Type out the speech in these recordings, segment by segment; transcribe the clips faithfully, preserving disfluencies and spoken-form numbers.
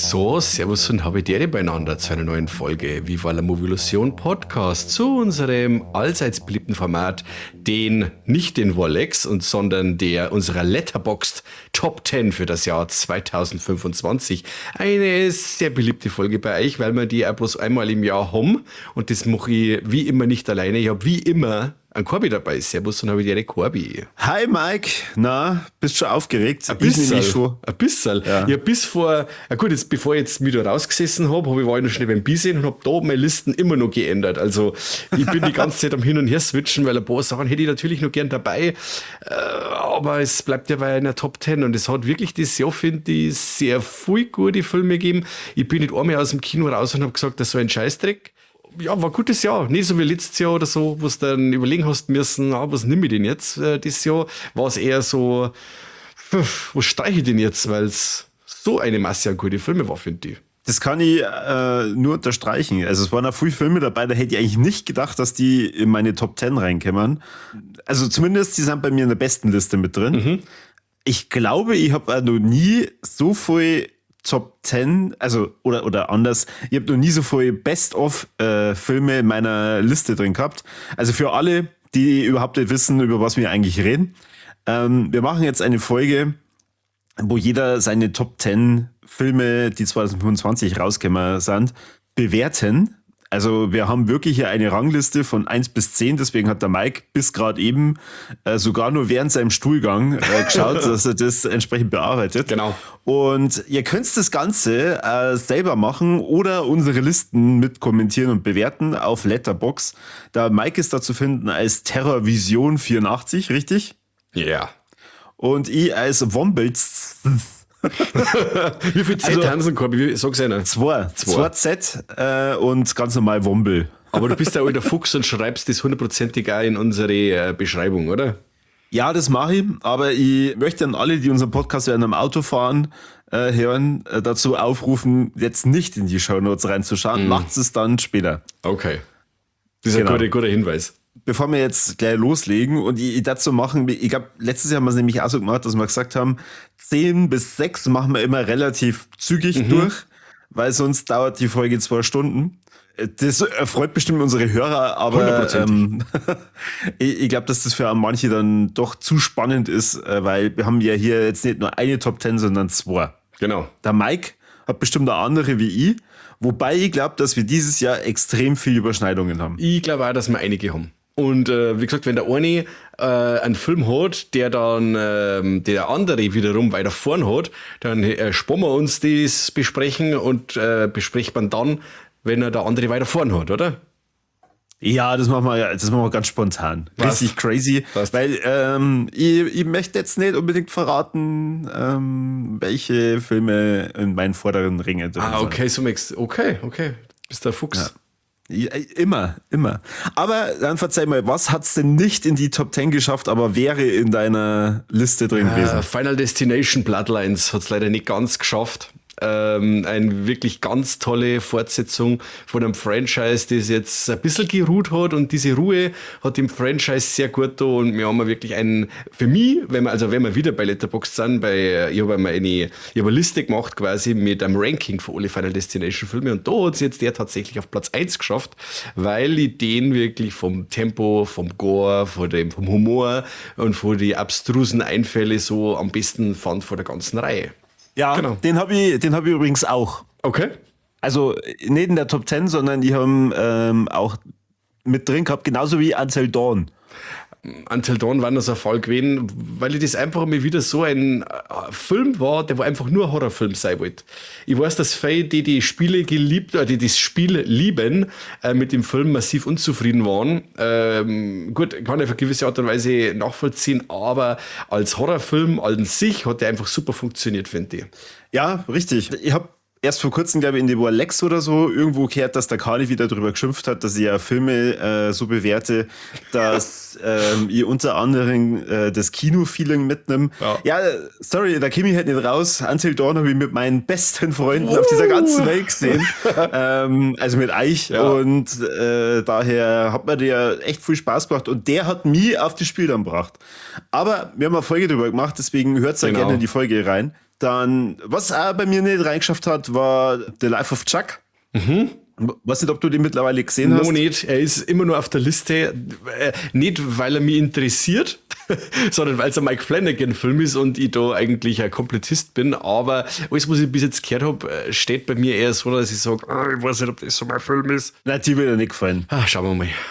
So, servus und habe die Ehre beieinander zu einer neuen Folge Viva la Movilusion Podcast, zu unserem allseits beliebten Format, den, nicht den Rolex, und, sondern der unserer Letterboxd Top zehn für das Jahr zweitausendfünfundzwanzig. Eine sehr beliebte Folge bei euch, weil wir die auch bloß einmal im Jahr haben, und das mache ich wie immer nicht alleine. Ich habe wie immer ein Corby dabei. Servus und habe die Ehre, Corby. Hi Mike, na, bist schon aufgeregt? Ein bisschen, schon. Ein bisschen. Ja. Ich hab bis vor, ja gut, jetzt bevor ich jetzt wieder rausgesessen habe, habe ich war ich noch schnell beim Bisehen und habe da meine Listen immer noch geändert. Also ich bin die ganze Zeit am Hin und Her switchen, weil ein paar Sachen hätte ich natürlich noch gern dabei. Äh, aber es bleibt ja bei einer Top zehn und es hat wirklich das Jahr, finde ich, sehr viel gute Filme gegeben. Ich bin nicht einmal aus dem Kino raus und habe gesagt, das ist so ein Scheißdreck. Ja, war ein gutes Jahr. Nicht so wie letztes Jahr oder so, wo du dann überlegen hast müssen, ah, was nehme ich denn jetzt äh, dieses Jahr? War es eher so, pf, was streiche ich denn jetzt? Weil es so eine Masse an gute Filme war, finde ich. Das kann ich äh, nur unterstreichen. Also es waren auch viele Filme dabei, da hätte ich eigentlich nicht gedacht, dass die in meine Top zehn reinkommen. Also zumindest, die sind bei mir in der besten Liste mit drin. Mhm. Ich glaube, ich habe noch nie so viel Top zehn, also oder oder anders, ich habe noch nie so viele Best-of-Filme äh, in meiner Liste drin gehabt. Also für alle, die überhaupt nicht wissen, über was wir eigentlich reden. Ähm, wir machen jetzt eine Folge, wo jeder seine Top zehn Filme, die zweitausendfünfundzwanzig rausgekommen sind, bewerten. Also wir haben wirklich hier eine Rangliste von eins bis zehn, deswegen hat der Mike bis gerade eben äh, sogar nur während seinem Stuhlgang äh, geschaut, dass er das entsprechend bearbeitet. Genau. Und ihr könnt das Ganze äh, selber machen oder unsere Listen mit kommentieren und bewerten auf Letterboxd. Der Mike ist da zu finden als Terrorvision vierundachtzig, richtig? Ja. Yeah. Und ich als Wombels. Wie viel Z Also, haben sie, Corby? Sag's einer. Zwei. Zwei Z äh, und ganz normal Wombel. Aber du bist ja alter Fuchs und schreibst das hundertprozentig auch in unsere äh, Beschreibung, oder? Ja, das mache ich, aber ich möchte an alle, die unseren Podcast während dem Autofahren äh, hören, äh, dazu aufrufen, jetzt nicht in die Shownotes reinzuschauen. Mm. Macht es dann später. Okay. Das ist Genau. ein guter, guter Hinweis. Bevor wir jetzt gleich loslegen und ich, ich dazu machen, ich glaube, letztes Jahr haben wir es nämlich auch so gemacht, dass wir gesagt haben, zehn bis sechs machen wir immer relativ zügig mhm. durch, weil sonst dauert die Folge zwei Stunden. Das erfreut bestimmt unsere Hörer, aber ähm, ich, ich glaube, dass das für manche dann doch zu spannend ist, weil wir haben ja hier jetzt nicht nur eine Top zehn, sondern zwei. Genau. Der Mike hat bestimmt eine andere wie ich, wobei ich glaube, dass wir dieses Jahr extrem viele Überschneidungen haben. Ich glaube auch, dass wir einige haben. Und äh, wie gesagt, wenn der eine äh, einen Film hat, der dann äh, der andere wiederum weiter vorn hat, dann äh, sparen wir uns das besprechen und äh, bespricht man dann, wenn er der andere weiter vorn hat, oder? Ja, das machen wir, das machen wir ganz spontan. Was? Richtig crazy. Was? Weil ähm, ich, ich möchte jetzt nicht unbedingt verraten, ähm, welche Filme in meinen vorderen Ringen drin sind. Ah, okay, so mix. Okay, okay. Bist der Fuchs. Ja. Ja, immer, immer. Aber dann verzeih mal, was hat's denn nicht in die Top zehn geschafft, aber wäre in deiner Liste drin äh, gewesen? Final Destination Bloodlines hat's leider nicht ganz geschafft. Ähm, eine wirklich ganz tolle Fortsetzung von einem Franchise, das jetzt ein bisschen geruht hat, und diese Ruhe hat dem Franchise sehr gut da, und wir haben wirklich einen, für mich, wenn wir, also wenn wir wieder bei Letterboxd sind, bei, ich habe eine, ich habe eine Liste gemacht quasi mit einem Ranking für alle Final Destination Filme, und da hat es jetzt der tatsächlich auf Platz eins geschafft, weil ich den wirklich vom Tempo, vom Gore, von dem, vom Humor und von den abstrusen Einfällen so am besten fand von der ganzen Reihe. Ja, genau. den habe ich, den hab ich übrigens auch. Okay. Also nicht in der Top zehn, sondern die haben ähm, auch mit drin gehabt, genauso wie Until Dawn. Until Dawn war das ein Fall gewesen, weil ich das einfach mal wieder so ein äh, Film war, der war einfach nur ein Horrorfilm sein wollte. Ich weiß, dass viele, die die Spiele geliebt, oder die das Spiel lieben, äh, mit dem Film massiv unzufrieden waren. Ähm, gut, kann ich auf eine gewisse Art und Weise nachvollziehen, aber als Horrorfilm an sich hat der einfach super funktioniert, finde ich. Ja, richtig. Ich habe erst vor kurzem, glaube ich, in die Lex oder so irgendwo gehört, dass der Kali wieder darüber geschimpft hat, dass ich ja Filme äh, so bewerte, dass ähm, ich unter anderem äh, das Kino-Feeling mitnehme. Ja. ja, sorry, da käme ich halt nicht raus. Until Dawn habe ich mit meinen besten Freunden uh. auf dieser ganzen Welt gesehen. ähm, also mit euch. Ja. Und äh, daher hat mir der echt viel Spaß gemacht. Und der hat mich auf das Spiel dann gebracht. Aber wir haben eine Folge darüber gemacht, deswegen hört da genau. gerne in die Folge rein. Dann, was auch bei mir nicht reingeschafft hat, war The Life of Chuck. Mhm. Weiß nicht, ob du den mittlerweile gesehen hast. No, nicht. Er ist immer nur auf der Liste. Äh, nicht, weil er mich interessiert, sondern weil es ein Mike Flanagan-Film ist und ich da eigentlich ein Komplettist bin. Aber alles, was ich bis jetzt gehört habe, steht bei mir eher so, dass ich sage, oh, ich weiß nicht, ob das so mein Film ist. Nein, die wird dir nicht gefallen. Ah, schauen wir mal.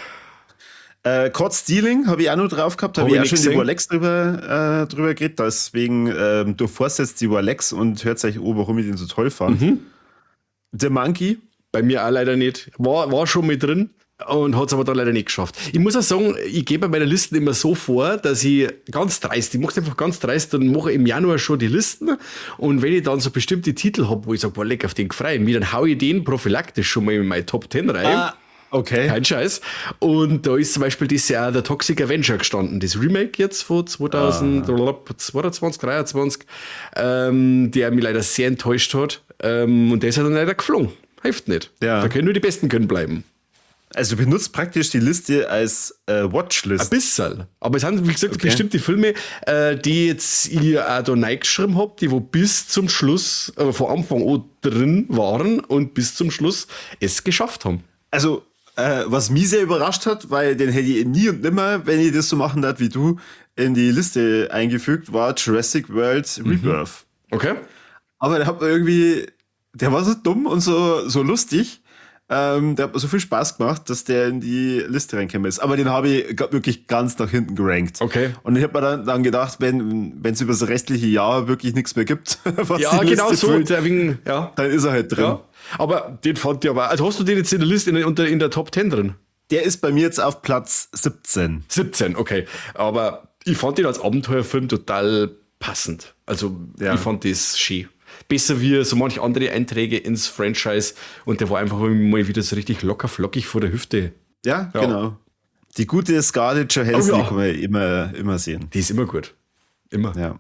Äh, Caught Stealing habe ich auch noch drauf gehabt, habe hab ich, ich auch schon über Lex drüber, äh, drüber geredet. Deswegen ähm, durchforst jetzt die Lex und hört euch an, warum ich den so toll fand. Mhm. The Monkey. Bei mir auch leider nicht. War, war schon mit drin und hat es aber dann leider nicht geschafft. Ich muss auch sagen, ich gehe bei meinen Listen immer so vor, dass ich ganz dreist, ich mache es einfach ganz dreist und mache im Januar schon die Listen. Und wenn ich dann so bestimmte Titel habe, wo ich sage, boah, leck, auf den freue ich mich, dann hau ich den prophylaktisch schon mal in meine Top zehn rein. Ah, okay. Kein Scheiß. Und da ist zum Beispiel dieses Jahr der Toxic Avenger gestanden, das Remake jetzt von zweitausendzweiundzwanzig, dreiundzwanzig, ähm, der mich leider sehr enttäuscht hat. Ähm, und der ist ja dann leider geflogen. Hilft nicht. Ja. Da können nur die Besten können bleiben. Also du benutzt praktisch die Liste als äh, Watchlist. Ein bisschen. Aber es sind, wie gesagt, Okay. bestimmte Filme, äh, die jetzt ich auch da reingeschrieben habe, die wo bis zum Schluss, äh, von Anfang an drin waren und bis zum Schluss es geschafft haben. Also, äh, was mich sehr überrascht hat, weil den hätte ich nie und nimmer, wenn ich das so machen darf wie du, in die Liste eingefügt, war Jurassic World Rebirth. Okay? Aber der hat mir irgendwie, der war so dumm und so, so lustig. Ähm, der hat mir so viel Spaß gemacht, dass der in die Liste reingekommen ist. Aber den habe ich g- wirklich ganz nach hinten gerankt. Okay. Und ich habe mir dann, dann gedacht, wenn es über das restliche Jahr wirklich nichts mehr gibt, was Ja, die genau Liste so. füllt, Der wegen, ja. dann ist er halt drin. ja. Aber den fand ich aber. Also hast du den jetzt in der Liste in, unter, in der Top zehn drin? Der ist bei mir jetzt auf Platz siebzehn. siebzehn, okay. Aber ich fand den als Abenteuerfilm total passend. Also Ja. ich fand das schön. Besser wie so manche andere Einträge ins Franchise und der war einfach mal wieder so richtig locker flockig vor der Hüfte. Ja, Ja. genau. Die gute Scarlett Johansson, Oh ja. die kann man immer, immer sehen. Die ist immer gut. Immer. Ja.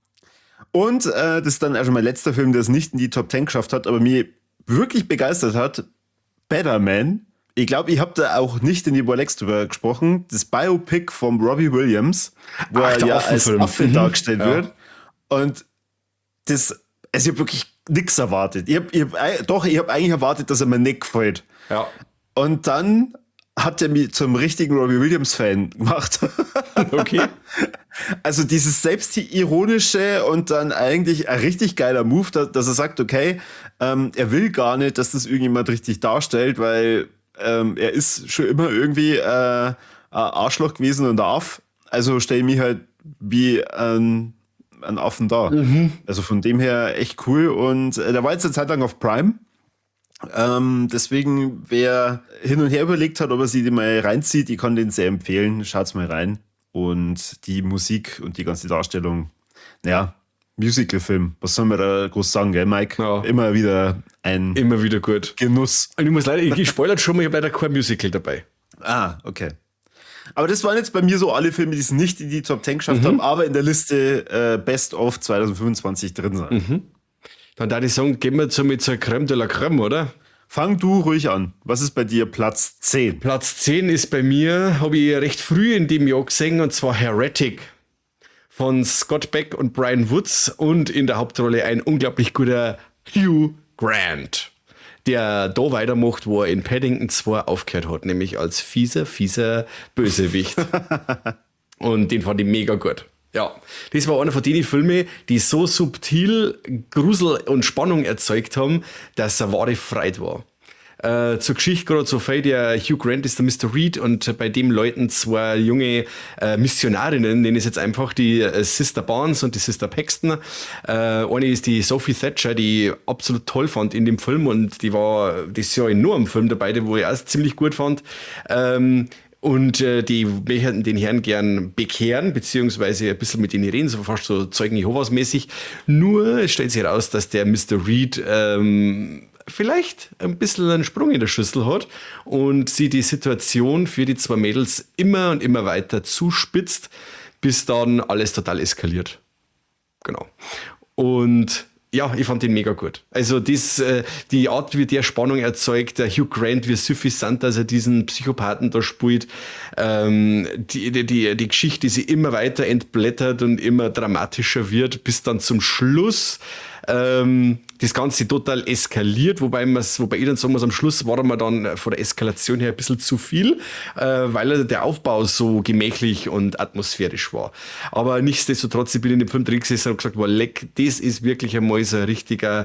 Und äh, das ist dann auch schon mein letzter Film, der es nicht in die Top zehn geschafft hat, aber mich wirklich begeistert hat. Better Man. Ich glaube, ich habe da auch nicht in die Bolex drüber gesprochen. Das Biopic von Robbie Williams, wo Ach, er der ja als Affenfilm. Affe Mhm. dargestellt Ja. wird. Und das, also ich habe wirklich nichts erwartet. Ich hab, ich hab, ei- doch, ich habe eigentlich erwartet, dass er mir nicht gefällt. Ja. Und dann hat er mich zum richtigen Robbie Williams-Fan gemacht. Okay. Also dieses selbstironische und dann eigentlich ein richtig geiler Move, dass, dass er sagt, okay, ähm, er will gar nicht, dass das irgendjemand richtig darstellt, weil ähm, er ist schon immer irgendwie äh, ein Arschloch gewesen und ein Aff. Also stelle ich mich halt wie ein, ein Affen dar. Also von dem her echt cool. Und äh, der war jetzt eine Zeit lang auf Prime. Ähm, deswegen, wer hin und her überlegt hat, ob er sich den mal reinzieht, ich kann den sehr empfehlen. Schaut's mal rein. Und die Musik und die ganze Darstellung, naja, Musical-Film, was soll man da groß sagen, gell, Mike? Ja. Immer wieder ein Immer wieder gut. Genuss. Und ich muss leider, ich spoilert schon mal, ich habe leider kein Musical dabei. Ah, okay. Aber das waren jetzt bei mir so alle Filme, die es nicht in die Top zehn geschafft haben, aber in der Liste äh, Best of zwanzig fünfundzwanzig drin sind. Dann darf ich sagen, gehen wir zu mit zur Creme de la Creme, oder? Fang du ruhig an. Was ist bei dir Platz zehn? Platz zehn ist bei mir, habe ich recht früh in dem Jahr gesehen, und zwar Heretic von Scott Beck und Brian Woods und in der Hauptrolle ein unglaublich guter Hugh Grant, der da weitermacht, wo er in Paddington zwei aufgehört hat, nämlich als fieser, fieser Bösewicht. Und den fand ich mega gut. Ja, das war einer von den Filmen, die so subtil Grusel und Spannung erzeugt haben, dass er wahre Freude war. Äh, zur Geschichte gerade so viel, der Hugh Grant ist der Mister Reed und bei dem Leuten zwei junge äh, Missionarinnen, denen ist jetzt einfach die äh, Sister Barnes und die Sister Paxton. Äh, eine ist die Sophie Thatcher, die ich absolut toll fand in dem Film und die war das Jahr in nur einem Film dabei, wo ich auch ziemlich gut fand. Ähm, Und äh, die möchten den Herrn gern bekehren, beziehungsweise ein bisschen mit ihnen reden, so fast so Zeugen Jehovas mäßig. Nur es stellt sich heraus, dass der Mister Reed ähm, vielleicht ein bisschen einen Sprung in der Schüssel hat und sie die Situation für die zwei Mädels immer und immer weiter zuspitzt, bis dann alles total eskaliert. Genau. Und Ja, ich fand den mega gut. Also das, äh, die Art, wie der Spannung erzeugt, der Hugh Grant, wie suffisant, dass er diesen Psychopathen da spielt, ähm, die, die, die, die Geschichte, die sie immer weiter entblättert und immer dramatischer wird, bis dann zum Schluss ähm, das Ganze total eskaliert, wobei man's, wobei ich dann sagen muss, am Schluss war mir dann von der Eskalation her ein bisschen zu viel, äh, weil der Aufbau so gemächlich und atmosphärisch war. Aber nichtsdestotrotz, ich bin in dem Film drin gesessen und gesagt, wow, leck, das ist wirklich einmal so ein richtiger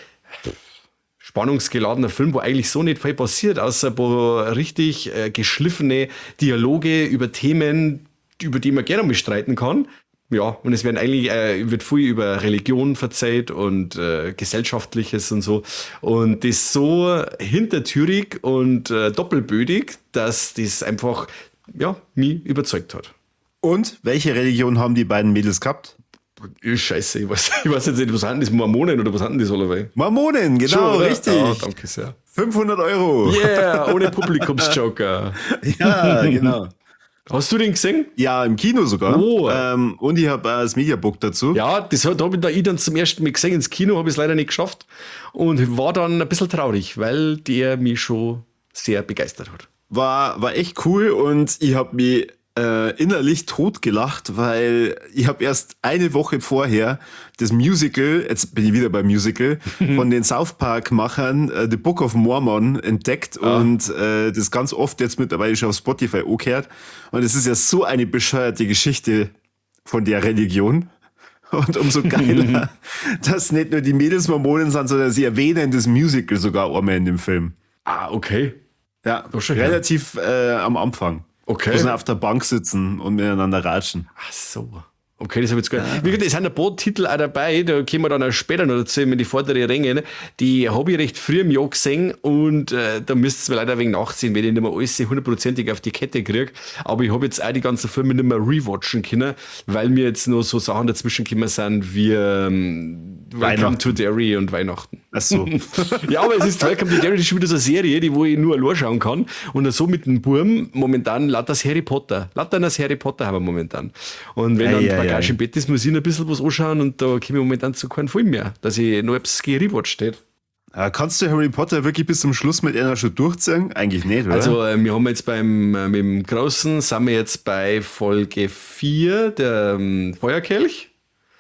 spannungsgeladener Film, wo eigentlich so nicht viel passiert, außer ein paar richtig äh, geschliffene Dialoge über Themen, über die man gerne mal streiten kann. Ja, und es werden eigentlich, äh, wird viel über Religion verzeiht und äh, Gesellschaftliches und so. Und das so hintertürig und äh, doppelbödig, dass das einfach, ja, mich überzeugt hat. Und welche Religion haben die beiden Mädels gehabt? Scheiße, ich weiß, ich weiß jetzt nicht, was hatten das, Mormonen oder was hatten das alle? Mormonen, genau, Schon, richtig. Ja, danke sehr. fünfhundert Euro. Yeah, ohne Publikumsjoker. Ja, genau. Hast du den gesehen? Ja, im Kino sogar. Oh. Ähm, und ich habe äh, das Mediabook dazu. Ja, das habe ich da ich dann zum ersten Mal gesehen. Ins Kino habe ich es leider nicht geschafft. Und war dann ein bisschen traurig, weil der mich schon sehr begeistert hat. War, war echt cool und ich habe mich äh, innerlich totgelacht, weil ich habe erst eine Woche vorher das Musical, jetzt bin ich wieder beim Musical, von den South Park-Machern äh, The Book of Mormon entdeckt ah. und äh, das ganz oft jetzt mittlerweile schon auf Spotify angehört. Und es ist ja so eine bescheuerte Geschichte von der Religion. Und umso geiler, dass nicht nur die Mädels Mormonen sind, sondern sie erwähnen das Musical sogar einmal in dem Film. Ah, okay. Ja, relativ äh, am Anfang. Okay. Wo sie auf der Bank sitzen und miteinander ratschen. Ach so. Okay, das habe ich jetzt gehört. Wie gesagt, es sind ein paar Titel auch dabei, da kommen wir dann auch später noch dazu, wenn die vordere Ränge, die habe ich recht früh im Jahr gesehen und äh, da müsst ihr leider ein wenig nachziehen, weil ich nicht mehr alles hundertprozentig auf die Kette kriege. Aber ich habe jetzt auch die ganzen Filme nicht mehr rewatchen können, weil mir jetzt noch so Sachen dazwischen gekommen sind wie ähm, Welcome to Derry und Weihnachten. Ach so. Ja, aber es ist Welcome to Derry, das ist schon wieder so eine Serie, die wo ich nur allein schauen kann. Und so mit dem Burm momentan lauter das Harry Potter. Lauter das Harry Potter haben wir momentan. Und wenn ja, dann ja, Bagage ja. im Bett ist, muss ich noch ein bisschen was anschauen und da komme ich momentan zu keinem Film mehr, dass ich noch etwas gerewatcht steht. Ja, kannst du Harry Potter wirklich bis zum Schluss mit einer schon durchziehen? Eigentlich nicht, oder? Also äh, wir haben jetzt beim äh, mit dem Großen, sind wir jetzt bei Folge vier, der ähm, Feuerkelch.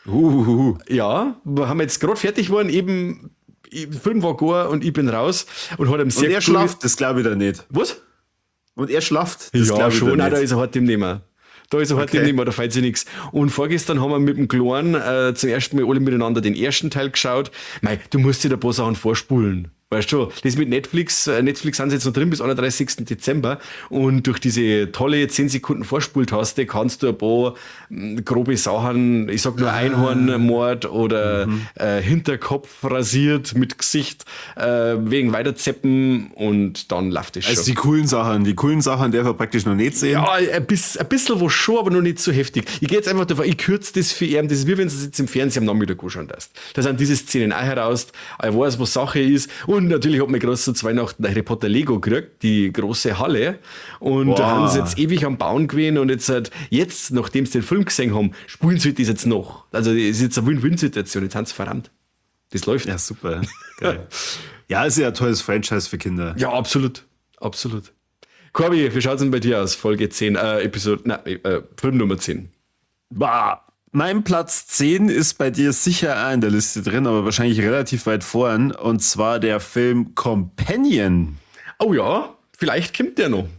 Uhuhu. Ja, wir haben jetzt gerade fertig geworden, eben der Film war gar und ich bin raus und hat ihm sehr Und er schlaft, das glaube ich da nicht. Was? Und er schlaft, das ja, schon, nein, da nicht. ist er hart im Nehmen. Da ist er halt okay. nicht mehr, da fällt sich nichts. Und vorgestern haben wir mit dem Kleinen äh, zum ersten Mal alle miteinander den ersten Teil geschaut. Mei, du musst dir da ein paar Sachen vorspulen. Weißt du, das mit Netflix, äh, Netflix sind sie jetzt noch drin bis einunddreißigsten Dezember und durch diese tolle zehn Sekunden Vorspultaste kannst du ein paar mh, grobe Sachen, ich sag nur Einhornmord oder mhm. äh, Hinterkopf rasiert mit Gesicht, äh, wegen weiterzeppen und dann läuft es schon. Also die coolen Sachen, die coolen Sachen darf er praktisch noch nicht sehen. Ja, ein bisschen, ein bisschen was schon, aber noch nicht so heftig. Ich gehe jetzt einfach davon, ich kürze das für ihn, das ist wie wenn du es jetzt im Fernsehen am Nachmittag anschauen lässt. Da sind diese Szenen auch heraus, ich weiß, was Sache ist. Und natürlich hat man gerade so zu Weihnachten ein Harry Potter Lego gekriegt, die große Halle. Und wow. da haben sie jetzt ewig am Bauen gewesen und jetzt, halt, jetzt nachdem sie den Film gesehen haben, spielen sie das jetzt noch. Also es ist jetzt eine Win-Win-Situation, jetzt haben sie verrammt. Das läuft. Ja, super. Geil. Ja, ist ja ein tolles Franchise für Kinder. Ja, absolut. Absolut. Corby, wie schaut es denn bei dir aus? Folge zehn, äh, Episode, nein, äh, Film Nummer zehn. Bah. Mein Platz zehn ist bei dir sicher auch in der Liste drin, aber wahrscheinlich relativ weit vorn. Und zwar der Film Companion. Oh ja, vielleicht kommt der noch.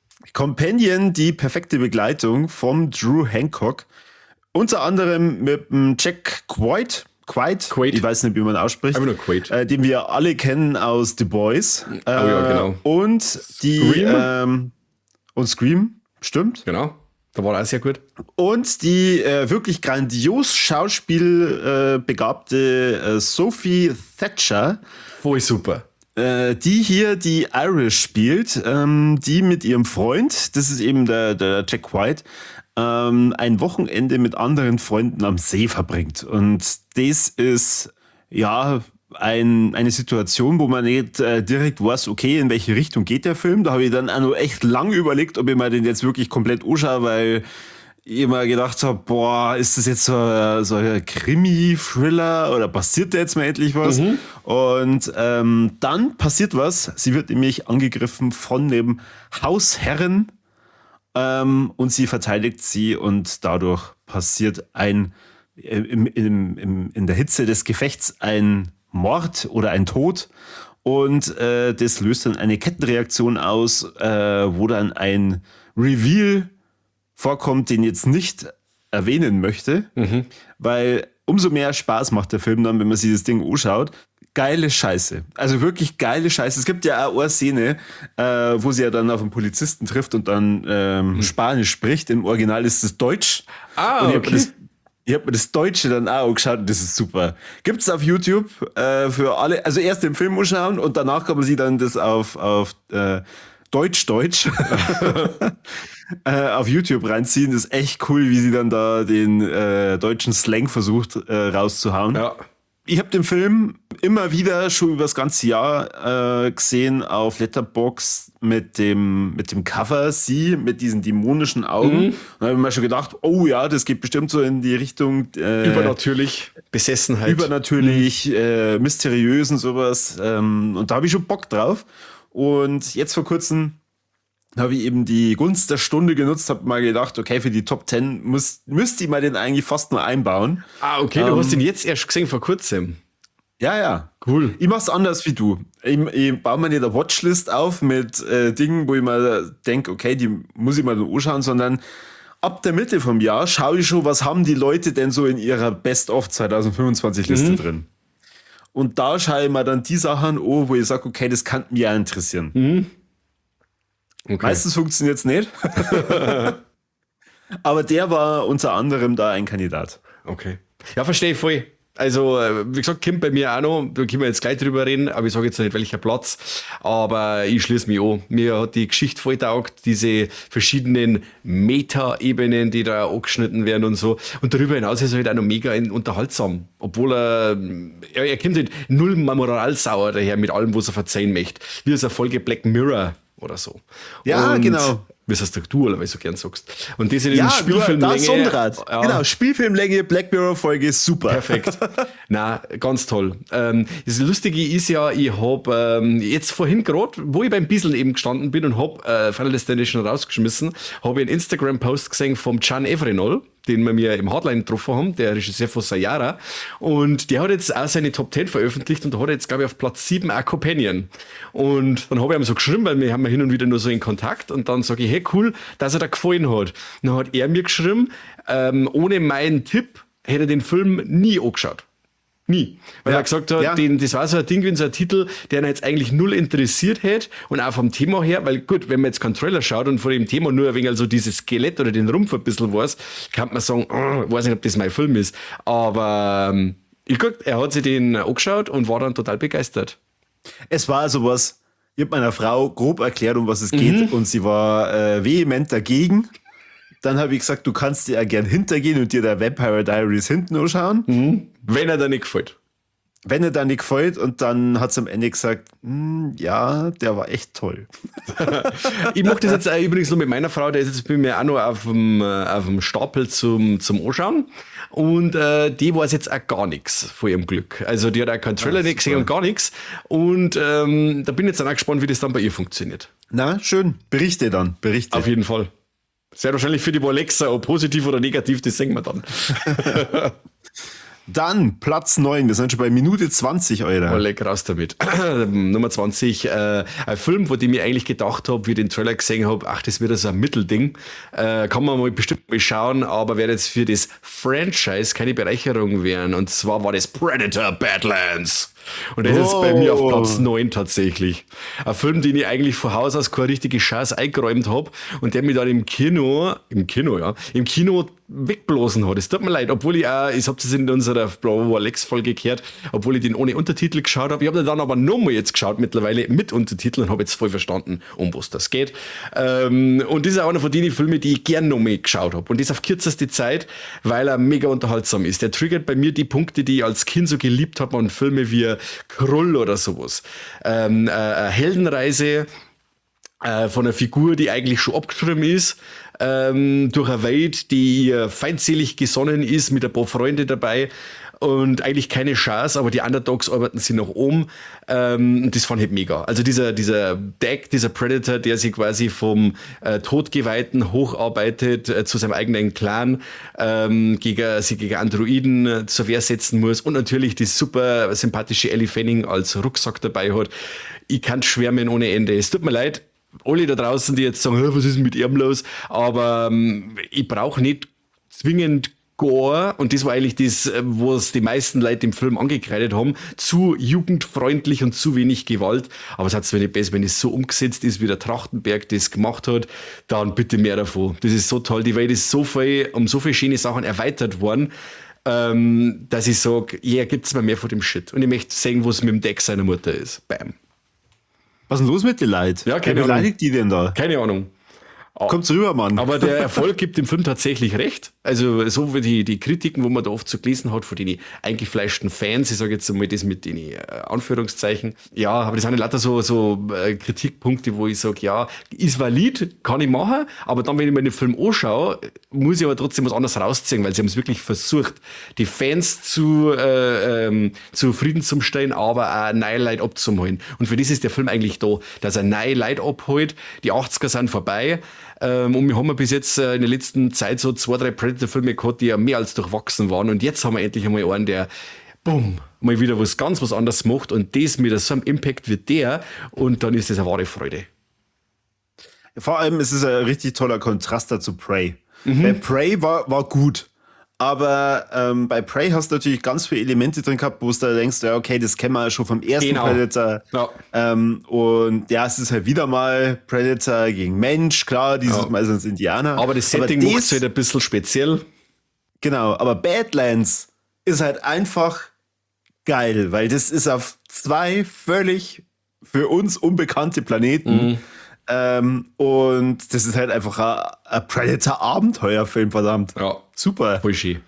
Companion, die perfekte Begleitung vom Drew Hancock. Unter anderem mit dem Jack Quaid. Quaid, Quaid. Ich weiß nicht, wie man ausspricht. Einfach nur Quaid. Äh, den wir alle kennen aus The Boys. Oh ja, genau. Und die Scream. Ähm, und Scream, stimmt. Genau. Da war er auch sehr gut. Und die äh, wirklich grandios schauspielbegabte äh, Sophie Thatcher. Voll super. Äh, die hier die Irish spielt, ähm, die mit ihrem Freund, das ist eben der, der Jack White, ähm, ein Wochenende mit anderen Freunden am See verbringt. Und das ist, ja, ein, eine Situation, wo man nicht äh, direkt weiß, okay, in welche Richtung geht der Film. Da habe ich dann auch noch echt lang überlegt, ob ich mir den jetzt wirklich komplett anschaue, weil ich immer gedacht habe, boah, ist das jetzt so, ein- so ein Krimi-Thriller oder passiert da jetzt mal endlich was? Mhm. Und ähm, dann passiert was. Sie wird nämlich angegriffen von dem Hausherren ähm, und sie verteidigt sie und dadurch passiert ein im, im, im, in der Hitze des Gefechts ein Mord oder ein Tod. Und äh, das löst dann eine Kettenreaktion aus, äh, wo dann ein Reveal vorkommt, den ich jetzt nicht erwähnen möchte, weil umso mehr Spaß macht der Film dann, wenn man sich das Ding anschaut. Geile Scheiße. Also wirklich geile Scheiße. Es gibt ja auch eine Szene, äh, wo sie ja dann auf einen Polizisten trifft und dann ähm, Spanisch spricht. Im Original ist es Deutsch. Ah, und ich habe okay. mir, das- ich hab mir das Deutsche dann auch angeschaut und das ist super. Gibt es auf YouTube äh, für alle, also erst den Film anschauen und danach kann man sich dann das auf, auf äh, Deutsch-Deutsch äh, auf YouTube reinziehen. Das ist echt cool, wie sie dann da den äh, deutschen Slang versucht äh, rauszuhauen. Ja. Ich habe den Film immer wieder schon über das ganze Jahr äh, gesehen auf Letterboxd mit dem, mit dem Cover, sie mit diesen dämonischen Augen. Und da habe ich mir schon gedacht, oh ja, das geht bestimmt so in die Richtung äh, Übernatürlich, Besessenheit. übernatürlich, äh, mysteriös und sowas. Ähm, und da habe ich schon Bock drauf. Und jetzt vor kurzem habe ich eben die Gunst der Stunde genutzt, habe mal gedacht, okay, für die Top zehn muss, müsste ich mal den eigentlich fast nur einbauen. Ah, okay, du hast ihn jetzt erst gesehen vor kurzem. Ja, ja. Cool. Ich mach's anders wie du. Ich, ich baue mir nicht eine Watchlist auf mit äh, Dingen, wo ich mal denke, okay, die muss ich mal anschauen, sondern ab der Mitte vom Jahr schaue ich schon, was haben die Leute denn so in ihrer Best-of zwanzig fünfundzwanzig Liste drin. Und da schaue ich mir dann die Sachen an, wo ich sage, okay, das kann mich ja interessieren. Okay. Meistens funktioniert es nicht. Aber der war unter anderem da ein Kandidat. Okay. Ja, verstehe ich voll. Also, äh, wie gesagt, kommt bei mir auch noch, da können wir jetzt gleich drüber reden, aber ich sage jetzt noch nicht, welcher Platz. Aber ich schließe mich an. Mir hat die Geschichte voll taugt, diese verschiedenen Meta-Ebenen, die da angeschnitten werden und so. Und darüber hinaus ist er halt auch noch mega in- unterhaltsam. Obwohl er, er, er kommt halt null moralsauer daher mit allem, was er verzeihen möchte. Wie aus einer Folge Black Mirror oder so. Ja, und, genau. Wie es heißt du, oder weil du so gern sagst. Und das in den Ja, Spielfilmlänge. da Sonderrad. Ja. Genau, Spielfilmlänge, Black Mirror Folge, super. Perfekt. Na, ganz toll. Ähm, das Lustige ist ja, ich habe ähm, jetzt vorhin gerade, wo ich beim Bisseln eben gestanden bin und habe äh, Final Destination rausgeschmissen, habe ich einen Instagram-Post gesehen vom Can Evrenol, den wir mir im Hardline getroffen haben, der Regisseur von Sayara. Und der hat jetzt auch seine Top zehn veröffentlicht und da hat er jetzt, glaube ich, auf Platz sieben auch Companion. Und dann habe ich ihm so geschrieben, weil wir haben ja hin und wieder nur so in Kontakt und dann sage ich, hey, cool, dass er da gefallen hat. Dann hat er mir geschrieben, ähm, ohne meinen Tipp hätte er den Film nie angeschaut. Nie. Weil Ja, er gesagt hat, ja. den, das war so ein Ding wie so ein Titel, der ihn jetzt eigentlich null interessiert hätte. Und auch vom Thema her, weil gut, wenn man jetzt keinen Trailer schaut und von dem Thema nur ein wenig so dieses Skelett oder den Rumpf ein bisschen weiß, kann man sagen, oh, ich weiß nicht, ob das mein Film ist. Aber ähm, ich guck, er hat sich den angeschaut und war dann total begeistert. Es war sowas, ich habe meiner Frau grob erklärt, um was es geht, und sie war äh, vehement dagegen. Dann habe ich gesagt, du kannst dir ja gern hintergehen und dir der Vampire Diaries hinten anschauen. Wenn er dir nicht gefällt. Wenn er dann nicht gefällt, und dann hat sie am Ende gesagt, "Hm, ja, der war echt toll." Ich mache das jetzt auch übrigens nur mit meiner Frau, der ist jetzt bei mir auch noch auf dem, äh, auf dem Stapel zum, zum Anschauen. Und äh, die weiß jetzt auch gar nichts von ihrem Glück. Also die hat auch keinen Trailer nicht gesehen und gar nichts. Und ähm, da bin ich jetzt dann auch gespannt, wie das dann bei ihr funktioniert. Na, schön. Berichte dann, berichte. Auf jeden Fall. Sehr wahrscheinlich für die Alexa, ob positiv oder negativ, das sehen wir dann. Dann Platz neun, wir sind schon bei Minute zwanzig, Alter. Oh, leck raus damit. Nummer zwanzig, äh, ein Film, von dem ich eigentlich gedacht habe, wie ich den Trailer gesehen habe, ach, das wird so ein Mittelding. Äh, kann man mal bestimmt mal schauen, aber wird jetzt für das Franchise keine Bereicherung werden. Und zwar war das Predator Badlands. Und der ist jetzt bei mir auf Oh. Platz neun tatsächlich. Ein Film, den ich eigentlich von Haus aus keine richtige Chance eingeräumt habe und der mich dann im Kino, im Kino, ja, im Kino wegblasen hat. Es tut mir leid, obwohl ich auch, ich habe das in unserer Bravo Alex-Folge gehört, obwohl ich den ohne Untertitel geschaut habe. Ich habe den dann aber nochmal jetzt geschaut, mittlerweile mit Untertiteln, und habe jetzt voll verstanden, um was das geht. Ähm, und das ist auch einer von den Filmen, die ich gern nochmal geschaut habe. Und das auf kürzeste Zeit, weil er mega unterhaltsam ist. Der triggert bei mir die Punkte, die ich als Kind so geliebt habe an Filme wie Krull oder sowas. Ähm, äh, eine Heldenreise äh, von einer Figur, die eigentlich schon abgeschrieben ist, ähm, durch eine Welt, die ihr feindselig gesonnen ist, mit ein paar Freunde dabei und eigentlich keine Chance, aber die Underdogs arbeiten sie nach oben. Ähm, das fand ich mega. Also dieser, dieser Dag, dieser Predator, der sich quasi vom äh, Todgeweihten hocharbeitet äh, zu seinem eigenen Clan, ähm, gegen, sich gegen Androiden äh, zur Wehr setzen muss und natürlich die super sympathische Ellie Fanning als Rucksack dabei hat. Ich kann schwärmen ohne Ende. Es tut mir leid, alle da draußen, die jetzt sagen, was ist denn mit ihm los? Aber ähm, ich brauche nicht zwingend Gore, und das war eigentlich das, wo es die meisten Leute im Film angekreidet haben, zu jugendfreundlich und zu wenig Gewalt. Aber es hat zwar nicht besser, wenn es so umgesetzt ist, wie der Trachtenberg das gemacht hat, dann bitte mehr davon. Das ist so toll. Die Welt ist so viel, um so viele schöne Sachen erweitert worden, ähm, dass ich sage, ja, yeah, gibt's mir mehr von dem Shit. Und ich möchte sehen, wo es mit dem Deck seiner Mutter ist. Bam. Was ist denn los mit den Leuten? Ja, keine Wer Ahnung. beleidigt die denn da? Keine Ahnung. Kommt's rüber, Mann. Aber der Erfolg gibt dem Film tatsächlich recht. Also so wie die, die Kritiken, wo man da oft so gelesen hat von den eingefleischten Fans, ich sage jetzt mal das mit den äh, Anführungszeichen. Ja, aber das sind ja lauter so, so äh, Kritikpunkte, wo ich sage, ja, ist valid, kann ich machen, aber dann, wenn ich mir den Film anschaue, muss ich aber trotzdem was anderes rausziehen, weil sie haben es wirklich versucht, die Fans zu äh, ähm, zufrieden zu stellen, aber auch neue Leute abzuholen. Und für das ist der Film eigentlich da, dass er neue Leute abholt. Die achtziger sind vorbei. Ähm, und wir haben ja bis jetzt äh, in der letzten Zeit so zwei, drei Predator-Filme gehabt, die ja mehr als durchwachsen waren. Und jetzt haben wir endlich einmal einen, der, bumm, mal wieder was ganz was anderes macht. Und das mit so einem Impact wie der. Und dann ist das eine wahre Freude. Vor allem ist es ein richtig toller Kontrast dazu Prey. Mhm. Bei Prey war, war gut. Aber ähm, bei Prey hast du natürlich ganz viele Elemente drin gehabt, wo du da denkst, ja, okay, das kennen wir ja schon vom ersten Genau. Predator. Ja. Ähm, und ja, es ist halt wieder mal Predator gegen Mensch, klar, dieses ja. Mal sind es Indianer. Aber das Setting macht es halt ein bisschen speziell. Genau, aber Badlands ist halt einfach geil, weil das ist auf zwei völlig für uns unbekannte Planeten. Mhm. Ähm, und das ist halt einfach ein, ein Predator-Abenteuerfilm, verdammt. Ja. Super. Voll schön.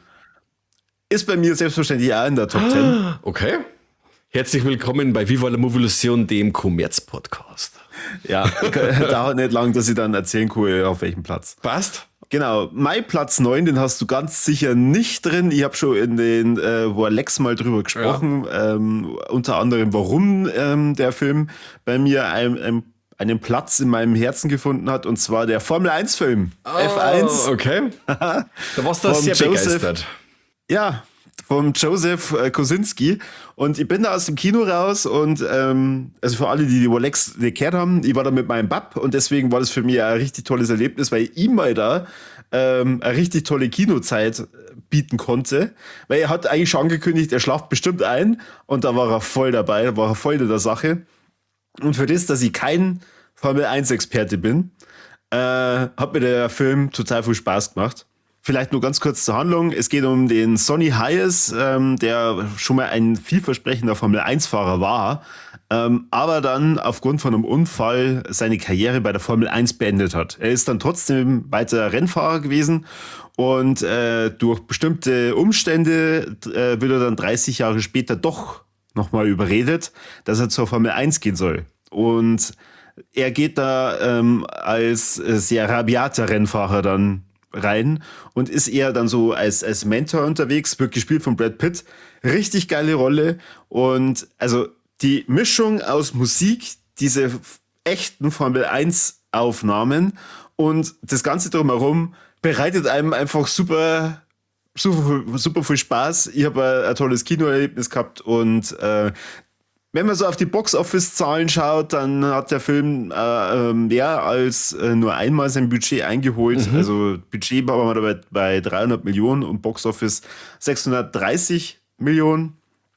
Ist bei mir selbstverständlich auch in der Top zehn. Okay. Herzlich willkommen bei Viva la Movolution, dem Kommerz-Podcast. Ja, dauert nicht lang, dass ich dann erzählen kann, auf welchem Platz. Passt. Genau, mein Platz neun, den hast du ganz sicher nicht drin. Ich habe schon in den, äh, wo Alex mal drüber gesprochen, ja. ähm, unter anderem, warum ähm, der Film bei mir ein, ein einen Platz in meinem Herzen gefunden hat, und zwar der Formel eins Film. Oh, F eins. Okay. Da warst du sehr Joseph, begeistert. Ja, vom Joseph äh, Kosinski. Und ich bin da aus dem Kino raus und ähm, also für alle, die die Rolex gekehrt haben, ich war da mit meinem Bab und deswegen war das für mich ein richtig tolles Erlebnis, weil ich ihm mal da ähm, eine richtig tolle Kinozeit bieten konnte, weil er hat eigentlich schon angekündigt, er schlaft bestimmt ein, und da war er voll dabei, da war er voll in der Sache. Und für das, dass ich kein Formel eins Experte bin, äh, hat mir der Film total viel Spaß gemacht. Vielleicht nur ganz kurz zur Handlung. Es geht um den Sonny Hayes, ähm, der schon mal ein vielversprechender Formel eins Fahrer war, ähm, aber dann aufgrund von einem Unfall seine Karriere bei der Formel eins beendet hat. Er ist dann trotzdem weiter Rennfahrer gewesen und äh, durch bestimmte Umstände äh, wird er dann dreißig Jahre später doch nochmal überredet, dass er zur Formel eins gehen soll. Und er geht da ähm, als sehr rabiater Rennfahrer dann rein und ist eher dann so als, als Mentor unterwegs, wird gespielt von Brad Pitt. Richtig geile Rolle. Und also die Mischung aus Musik, diese echten Formel eins Aufnahmen und das Ganze drumherum bereitet einem einfach super Super, super viel Spaß. Ich habe ein, ein tolles Kinoerlebnis gehabt und äh, wenn man so auf die Box-Office-Zahlen schaut, dann hat der Film äh, mehr als äh, nur einmal sein Budget eingeholt. Mhm. Also Budget war man dabei bei dreihundert Millionen und Box-Office sechshundertdreißig Millionen.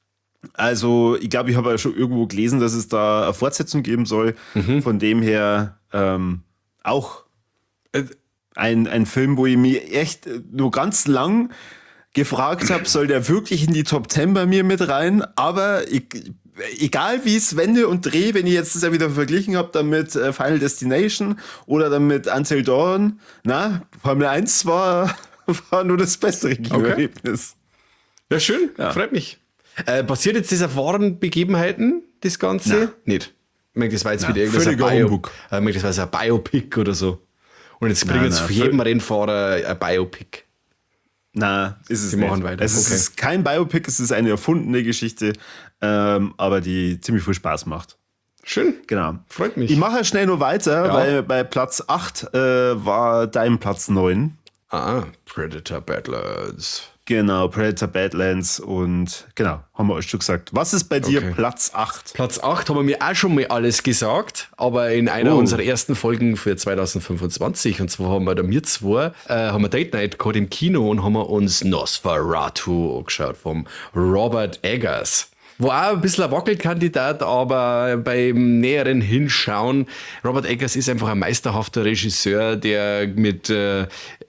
Also ich glaube, ich habe ja schon irgendwo gelesen, dass es da eine Fortsetzung geben soll. Mhm. Von dem her ähm, auch äh, Ein, ein Film, wo ich mich echt nur ganz lang gefragt habe, soll der wirklich in die Top zehn bei mir mit rein? Aber ich, egal wie es wende und drehe, wenn ich jetzt das ja wieder verglichen habe, dann mit äh, Final Destination oder dann mit Until Dawn, na, Formel eins war, war nur das bessere Kinoerlebnis. Okay. Ja, schön, ja. Freut mich. Äh, passiert jetzt das auf wahren Begebenheiten, das Ganze? Na. Nicht. Ich meine, das war jetzt Na, wieder irgendwas Bio, ich meine, das war so ein Biopic oder so. Und jetzt bringen Nein, jetzt nein, für jeden Rennfahrer ein Biopic. Na, ist es Die nicht. machen weiter. Es Okay. ist kein Biopic, es ist eine erfundene Geschichte, ähm, aber die ziemlich viel Spaß macht. Schön. Genau. Freut mich. Ich mache schnell nur weiter, Ja. weil bei Platz acht äh, war dein Platz neun. Ah, Predator Badlands. Genau, Predator Badlands und genau, haben wir euch schon gesagt. Was ist bei dir Okay. Platz acht? Platz acht haben wir mir auch schon mal alles gesagt, aber in einer Oh. unserer ersten Folgen für zwanzig fünfundzwanzig, und zwar haben wir da wir zwei, äh, haben wir Date Night gehabt im Kino und haben wir uns Nosferatu angeschaut vom Robert Eggers. War auch ein bisschen ein Wackelkandidat, aber beim näheren Hinschauen, Robert Eggers ist einfach ein meisterhafter Regisseur, der mit äh,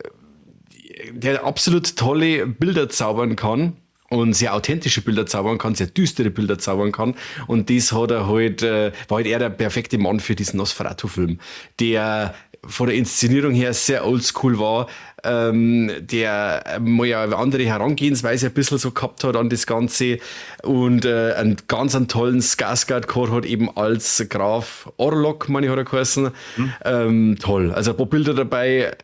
der absolut tolle Bilder zaubern kann und sehr authentische Bilder zaubern kann, sehr düstere Bilder zaubern kann. Und das hat er halt, äh, war halt er der perfekte Mann für diesen Nosferatu-Film, der von der Inszenierung her sehr oldschool war, ähm, der mal ja eine andere Herangehensweise ein bisschen so gehabt hat an das Ganze und äh, einen ganz einen tollen Skarsgård gehabt hat, eben als Graf Orlok, meine ich, hat er geheißen. Mhm. Ähm, toll. Also ein paar Bilder dabei,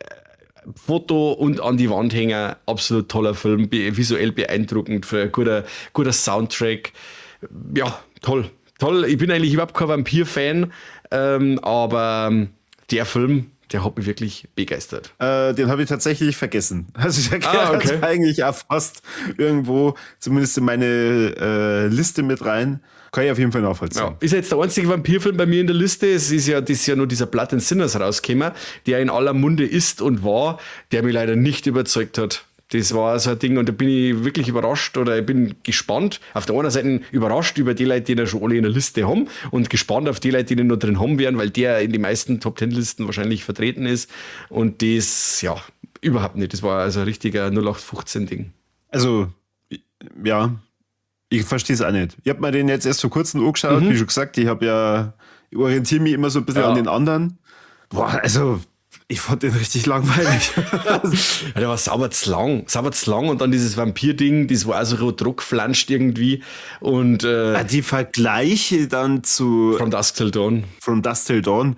Foto und an die Wand hängen, absolut toller Film, visuell beeindruckend, für ein guter, guter Soundtrack. Ja, toll, toll. Ich bin eigentlich überhaupt kein Vampir-Fan, ähm, aber der Film, der hat mich wirklich begeistert. Äh, den habe ich tatsächlich vergessen. Also der Ah, gehört okay. eigentlich auch fast irgendwo, zumindest in meine äh, Liste mit rein. Kann ich auf jeden Fall nachvollziehen. Ja. Ist jetzt der einzige Vampirfilm bei mir in der Liste. Es ist ja, das ist ja nur dieser Blood and Sinners rausgekommen, der in aller Munde ist und war, der mich leider nicht überzeugt hat. Das war so ein Ding und da bin ich wirklich überrascht oder ich bin gespannt. Auf der einen Seite überrascht über die Leute, die ihn schon alle in der Liste haben und gespannt auf die Leute, die ihn noch drin haben werden, weil der in den meisten Top Ten Listen wahrscheinlich vertreten ist. Und das, ja, überhaupt nicht. Das war also ein richtiger null acht fünfzehn Ding. Also, ja, ich verstehe es auch nicht. Ich habe mir den jetzt erst vor kurzem angeschaut, mhm. wie schon gesagt, ich habe ja, ich orientiere mich immer so ein bisschen ja. an den anderen. Boah, also, ich fand den richtig langweilig. Ja, der war sauber zu lang, sauber zu lang und dann dieses Vampir-Ding, das war also so druckflanscht irgendwie und äh, die Vergleiche dann zu From Dusk Till Dawn. From Dusk Till Dawn,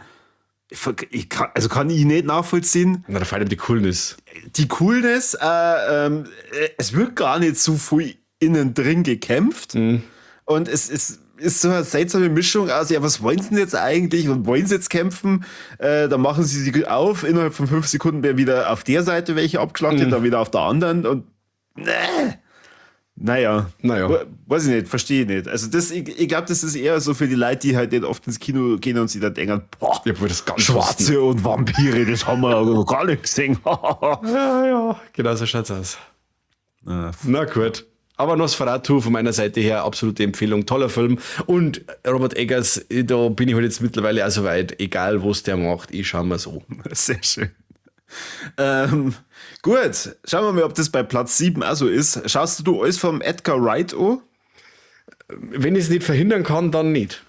ich kann, also kann ich nicht nachvollziehen. Na, da fehlt ihm die Coolness. Die Coolness, äh, ähm, es wird gar nicht so viel innen drin gekämpft mhm. und es ist ist so eine seltsame Mischung aus, ja, was wollen sie denn jetzt eigentlich und wollen sie jetzt kämpfen? Äh, dann machen sie sie auf, innerhalb von fünf Sekunden werden wieder auf der Seite welche abgeschlachtet, mhm. dann wieder auf der anderen und nee. Naja, naja. Weiß ich nicht, verstehe ich nicht. Also das, ich, ich glaube, das ist eher so für die Leute, die halt nicht oft ins Kino gehen und sich dann denken, boah, ja, das ganz Schwarze ne? und Vampire, das haben wir noch gar nicht gesehen. Ja, ja, genau so schaut's aus. Na, Na gut. Aber Nosferatu von meiner Seite her absolute Empfehlung, toller Film. Und Robert Eggers, da bin ich halt jetzt mittlerweile auch so weit, egal was der macht, ich schaue mir so. Sehr schön. Ähm, gut, schauen wir mal, ob das bei Platz sieben auch so ist. Schaust du alles vom Edgar Wright an? Wenn ich es nicht verhindern kann, dann nicht.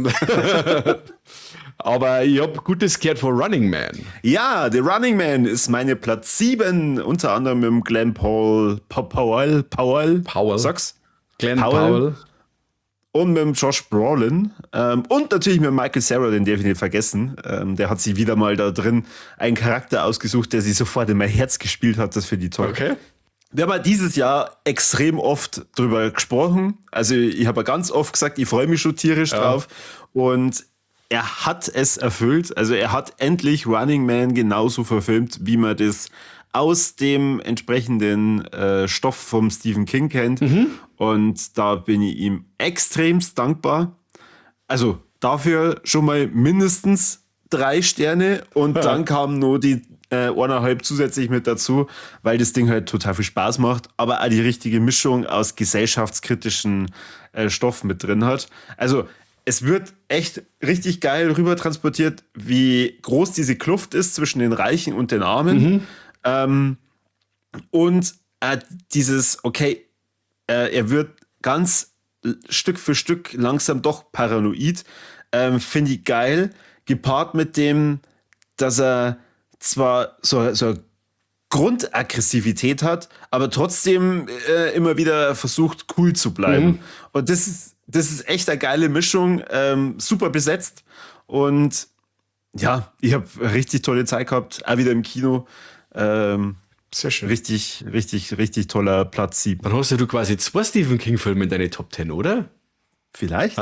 Aber ich habe Gutes gehört von Running Man. Ja, The Running Man ist meine Platz sieben, unter anderem mit dem Glenn Paul, Powell, Powell, Powell. Sag's? Glenn Powell. Powell. Und mit dem Josh Brolin. Ähm, und natürlich mit Michael Cera, den darf ich nicht vergessen. Ähm, der hat sich wieder mal da drin einen Charakter ausgesucht, der sich sofort in mein Herz gespielt hat. Das finde ich toll. Okay. Wir haben halt dieses Jahr extrem oft drüber gesprochen. Also ich habe ganz oft gesagt, ich freue mich schon tierisch ja. drauf. Und er hat es erfüllt. Also er hat endlich Running Man genauso verfilmt, wie man das aus dem entsprechenden äh, Stoff vom Stephen King kennt. Mhm. Und da bin ich ihm extremst dankbar. Also dafür schon mal mindestens drei Sterne. Und ja. dann kamen nur die äh, eineinhalb zusätzlich mit dazu, weil das Ding halt total viel Spaß macht, aber auch die richtige Mischung aus gesellschaftskritischen äh, Stoff mit drin hat. Also es wird echt richtig geil rüber transportiert, wie groß diese Kluft ist zwischen den Reichen und den Armen. Mhm. Ähm, und äh, dieses, okay, äh, er wird ganz Stück für Stück langsam doch paranoid, ähm, finde ich geil, gepaart mit dem, dass er zwar so, so eine Grundaggressivität hat, aber trotzdem äh, immer wieder versucht, cool zu bleiben. Mhm. Und das ist Das ist echt eine geile Mischung, ähm, super besetzt und Ja, ich habe richtig tolle Zeit gehabt, auch wieder im Kino. Ähm, Sehr schön. richtig, richtig, richtig toller Platz sieben. Dann hast ja du quasi zwei Stephen King-Filme in deine Top Ten, oder? Vielleicht?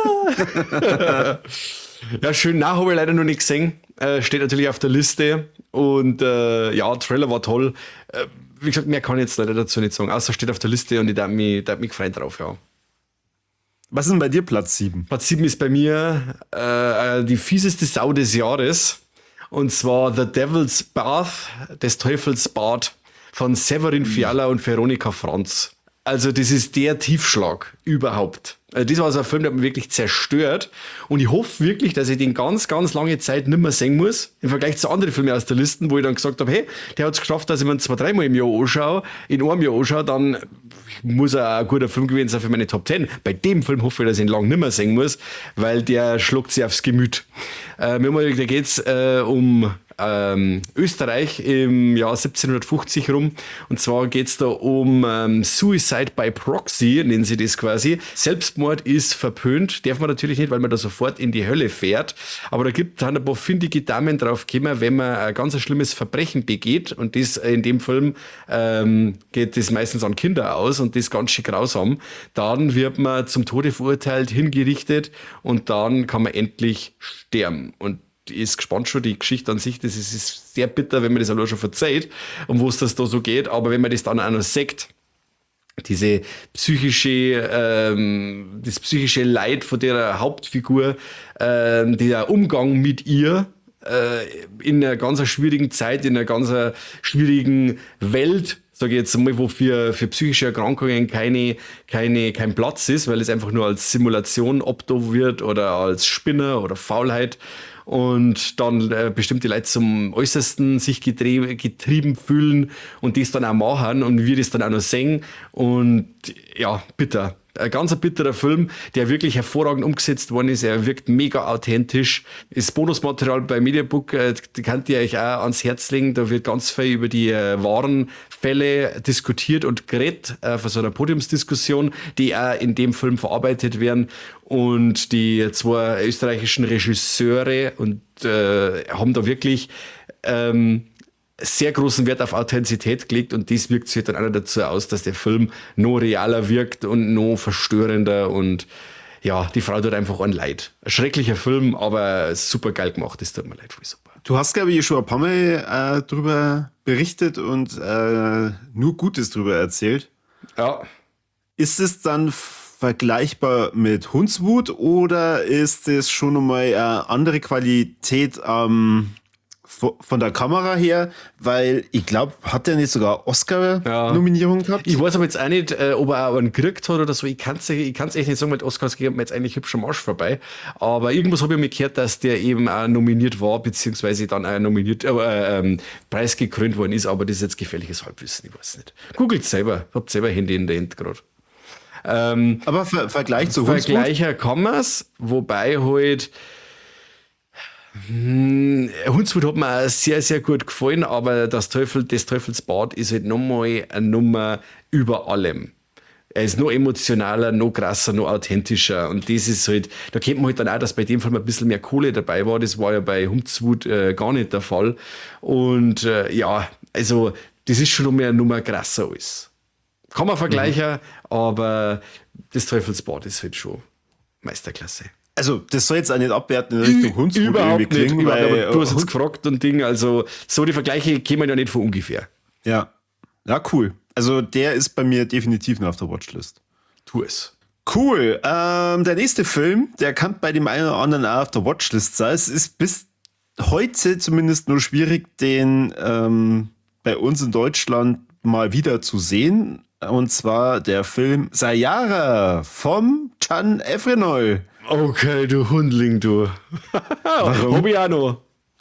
Ah. Ja, schön, nach habe ich leider noch nicht gesehen. Äh, steht natürlich auf der Liste. Und äh, ja, Trailer war toll. Äh, wie gesagt, mehr kann ich jetzt leider dazu nicht sagen. Außer steht auf der Liste und ich darf mich, darf mich gefreut drauf, ja. Was ist denn bei dir Platz sieben? Platz sieben ist bei mir äh, die fieseste Sau des Jahres. Und zwar The Devil's Bath, des Teufels Bad von Severin Fiala und Veronika Franz. Also das ist der Tiefschlag überhaupt. Also das war so ein Film, der hat mich wirklich zerstört. Und ich hoffe wirklich, dass ich den ganz, ganz lange Zeit nicht mehr sehen muss. Im Vergleich zu anderen Filmen aus der Liste, wo ich dann gesagt habe, hey, der hat es geschafft, dass ich mir zwei, dreimal im Jahr anschaue, in einem Jahr anschaue, dann muss er ein guter Film gewesen sein für meine Top Ten. Bei dem Film hoffe ich, dass ich ihn lange nicht mehr sehen muss, weil der schluckt sich aufs Gemüt. Äh, da geht es äh, um ähm, Österreich im Jahr siebzehnhundertfünfzig rum. Und zwar geht es da um ähm, Suicide by Proxy, nennen sie das quasi. Selbstmord ist verpönt, darf man natürlich nicht, weil man da sofort in die Hölle fährt. Aber da gibt es ein paar findige Damen drauf gekommen, wenn man ein ganz schlimmes Verbrechen begeht. Und das in dem Film ähm, geht das meistens an Kinder aus und das ganz schön grausam. Dann wird man zum Tode verurteilt, hingerichtet und dann kann man endlich sterben. Und ist gespannt schon, die Geschichte an sich, das ist, ist sehr bitter, wenn man das allein schon verzeiht, um was das da so geht, aber wenn man das dann auch noch sagt, diese psychische, ähm, das psychische Leid von der Hauptfigur, ähm, der Umgang mit ihr, äh, in einer ganz schwierigen Zeit, in einer ganz schwierigen Welt, sage ich jetzt mal, wo für, für psychische Erkrankungen keine, keine, kein Platz ist, weil es einfach nur als Simulation obdo wird oder als Spinner oder Faulheit. Und dann äh, bestimmte Leute zum Äußersten sich getrie- getrieben fühlen und das dann auch machen und wir das dann auch noch sehen. Und ja, bitter. Ein ganz bitterer Film, der wirklich hervorragend umgesetzt worden ist. Er wirkt mega authentisch. Das Bonusmaterial bei Mediabook, äh, die könnt ihr euch auch ans Herz legen. Da wird ganz viel über die äh, wahren Fälle diskutiert und geredet, äh, von so einer Podiumsdiskussion, die auch in dem Film verarbeitet werden. Und die zwei österreichischen Regisseure und äh, haben da wirklich ähm, sehr großen Wert auf Authentizität gelegt und das wirkt sich dann auch dazu aus, dass der Film noch realer wirkt und noch verstörender und ja, die Frau tut einfach an leid. Ein schrecklicher Film, aber super geil gemacht, das tut mir leid, voll super. Du hast, glaube ich, schon ein paar Mal äh, drüber berichtet und äh, nur Gutes drüber erzählt. Ja. Ist es dann vergleichbar mit Hundswut oder ist es schon nochmal eine andere Qualität am... Ähm von der Kamera her, weil ich glaube, hat der nicht sogar Oscar-Nominierung ja. gehabt? Ich weiß aber jetzt auch nicht, äh, ob er auch einen gekriegt hat oder so. Ich kann es ich kann's echt nicht sagen, mit Oscars geht mir jetzt eigentlich hübsch am Arsch vorbei. Aber irgendwas habe ich mir gehört, dass der eben auch nominiert war, beziehungsweise dann auch nominiert, äh, ähm, preisgekrönt worden ist. Aber das ist jetzt gefährliches Halbwissen, ich weiß nicht. Googelt selber, habt selber Handy in der Hand gerade. Ähm, aber ver Vergleich zu Hundswut? Vergleicher kann man es, wobei halt Hm, Hundswut hat mir auch sehr, sehr gut gefallen, aber das Teufel, das Teufelsbad ist halt nochmal eine Nummer über allem. Er ist noch emotionaler, noch krasser, noch authentischer und das ist halt, da kennt man halt dann auch, dass bei dem Fall ein bisschen mehr Kohle dabei war, das war ja bei Hundswut äh, gar nicht der Fall und äh, ja, also das ist schon noch mehr eine Nummer krasser alles. Kann man vergleichen, mhm. aber das Teufelsbad ist halt schon Meisterklasse. Also, das soll jetzt auch nicht abwerten in Richtung Hundswut überhaupt nicht. klingen, Überhaupt, weil, aber du hast jetzt gefragt und Ding, also so die Vergleiche kämen ja nicht von ungefähr. Ja, ja, cool. Also der ist bei mir definitiv noch auf der Watchlist. Tu es. Cool. Ähm, der nächste Film, der kann bei dem einen oder anderen auch auf der Watchlist sein. Es ist bis heute zumindest nur schwierig, den ähm, bei uns in Deutschland mal wieder zu sehen. Und zwar der Film Sayara vom Can Efrenol. Okay, du Hundling, du. Warum? Hab ich auch noch.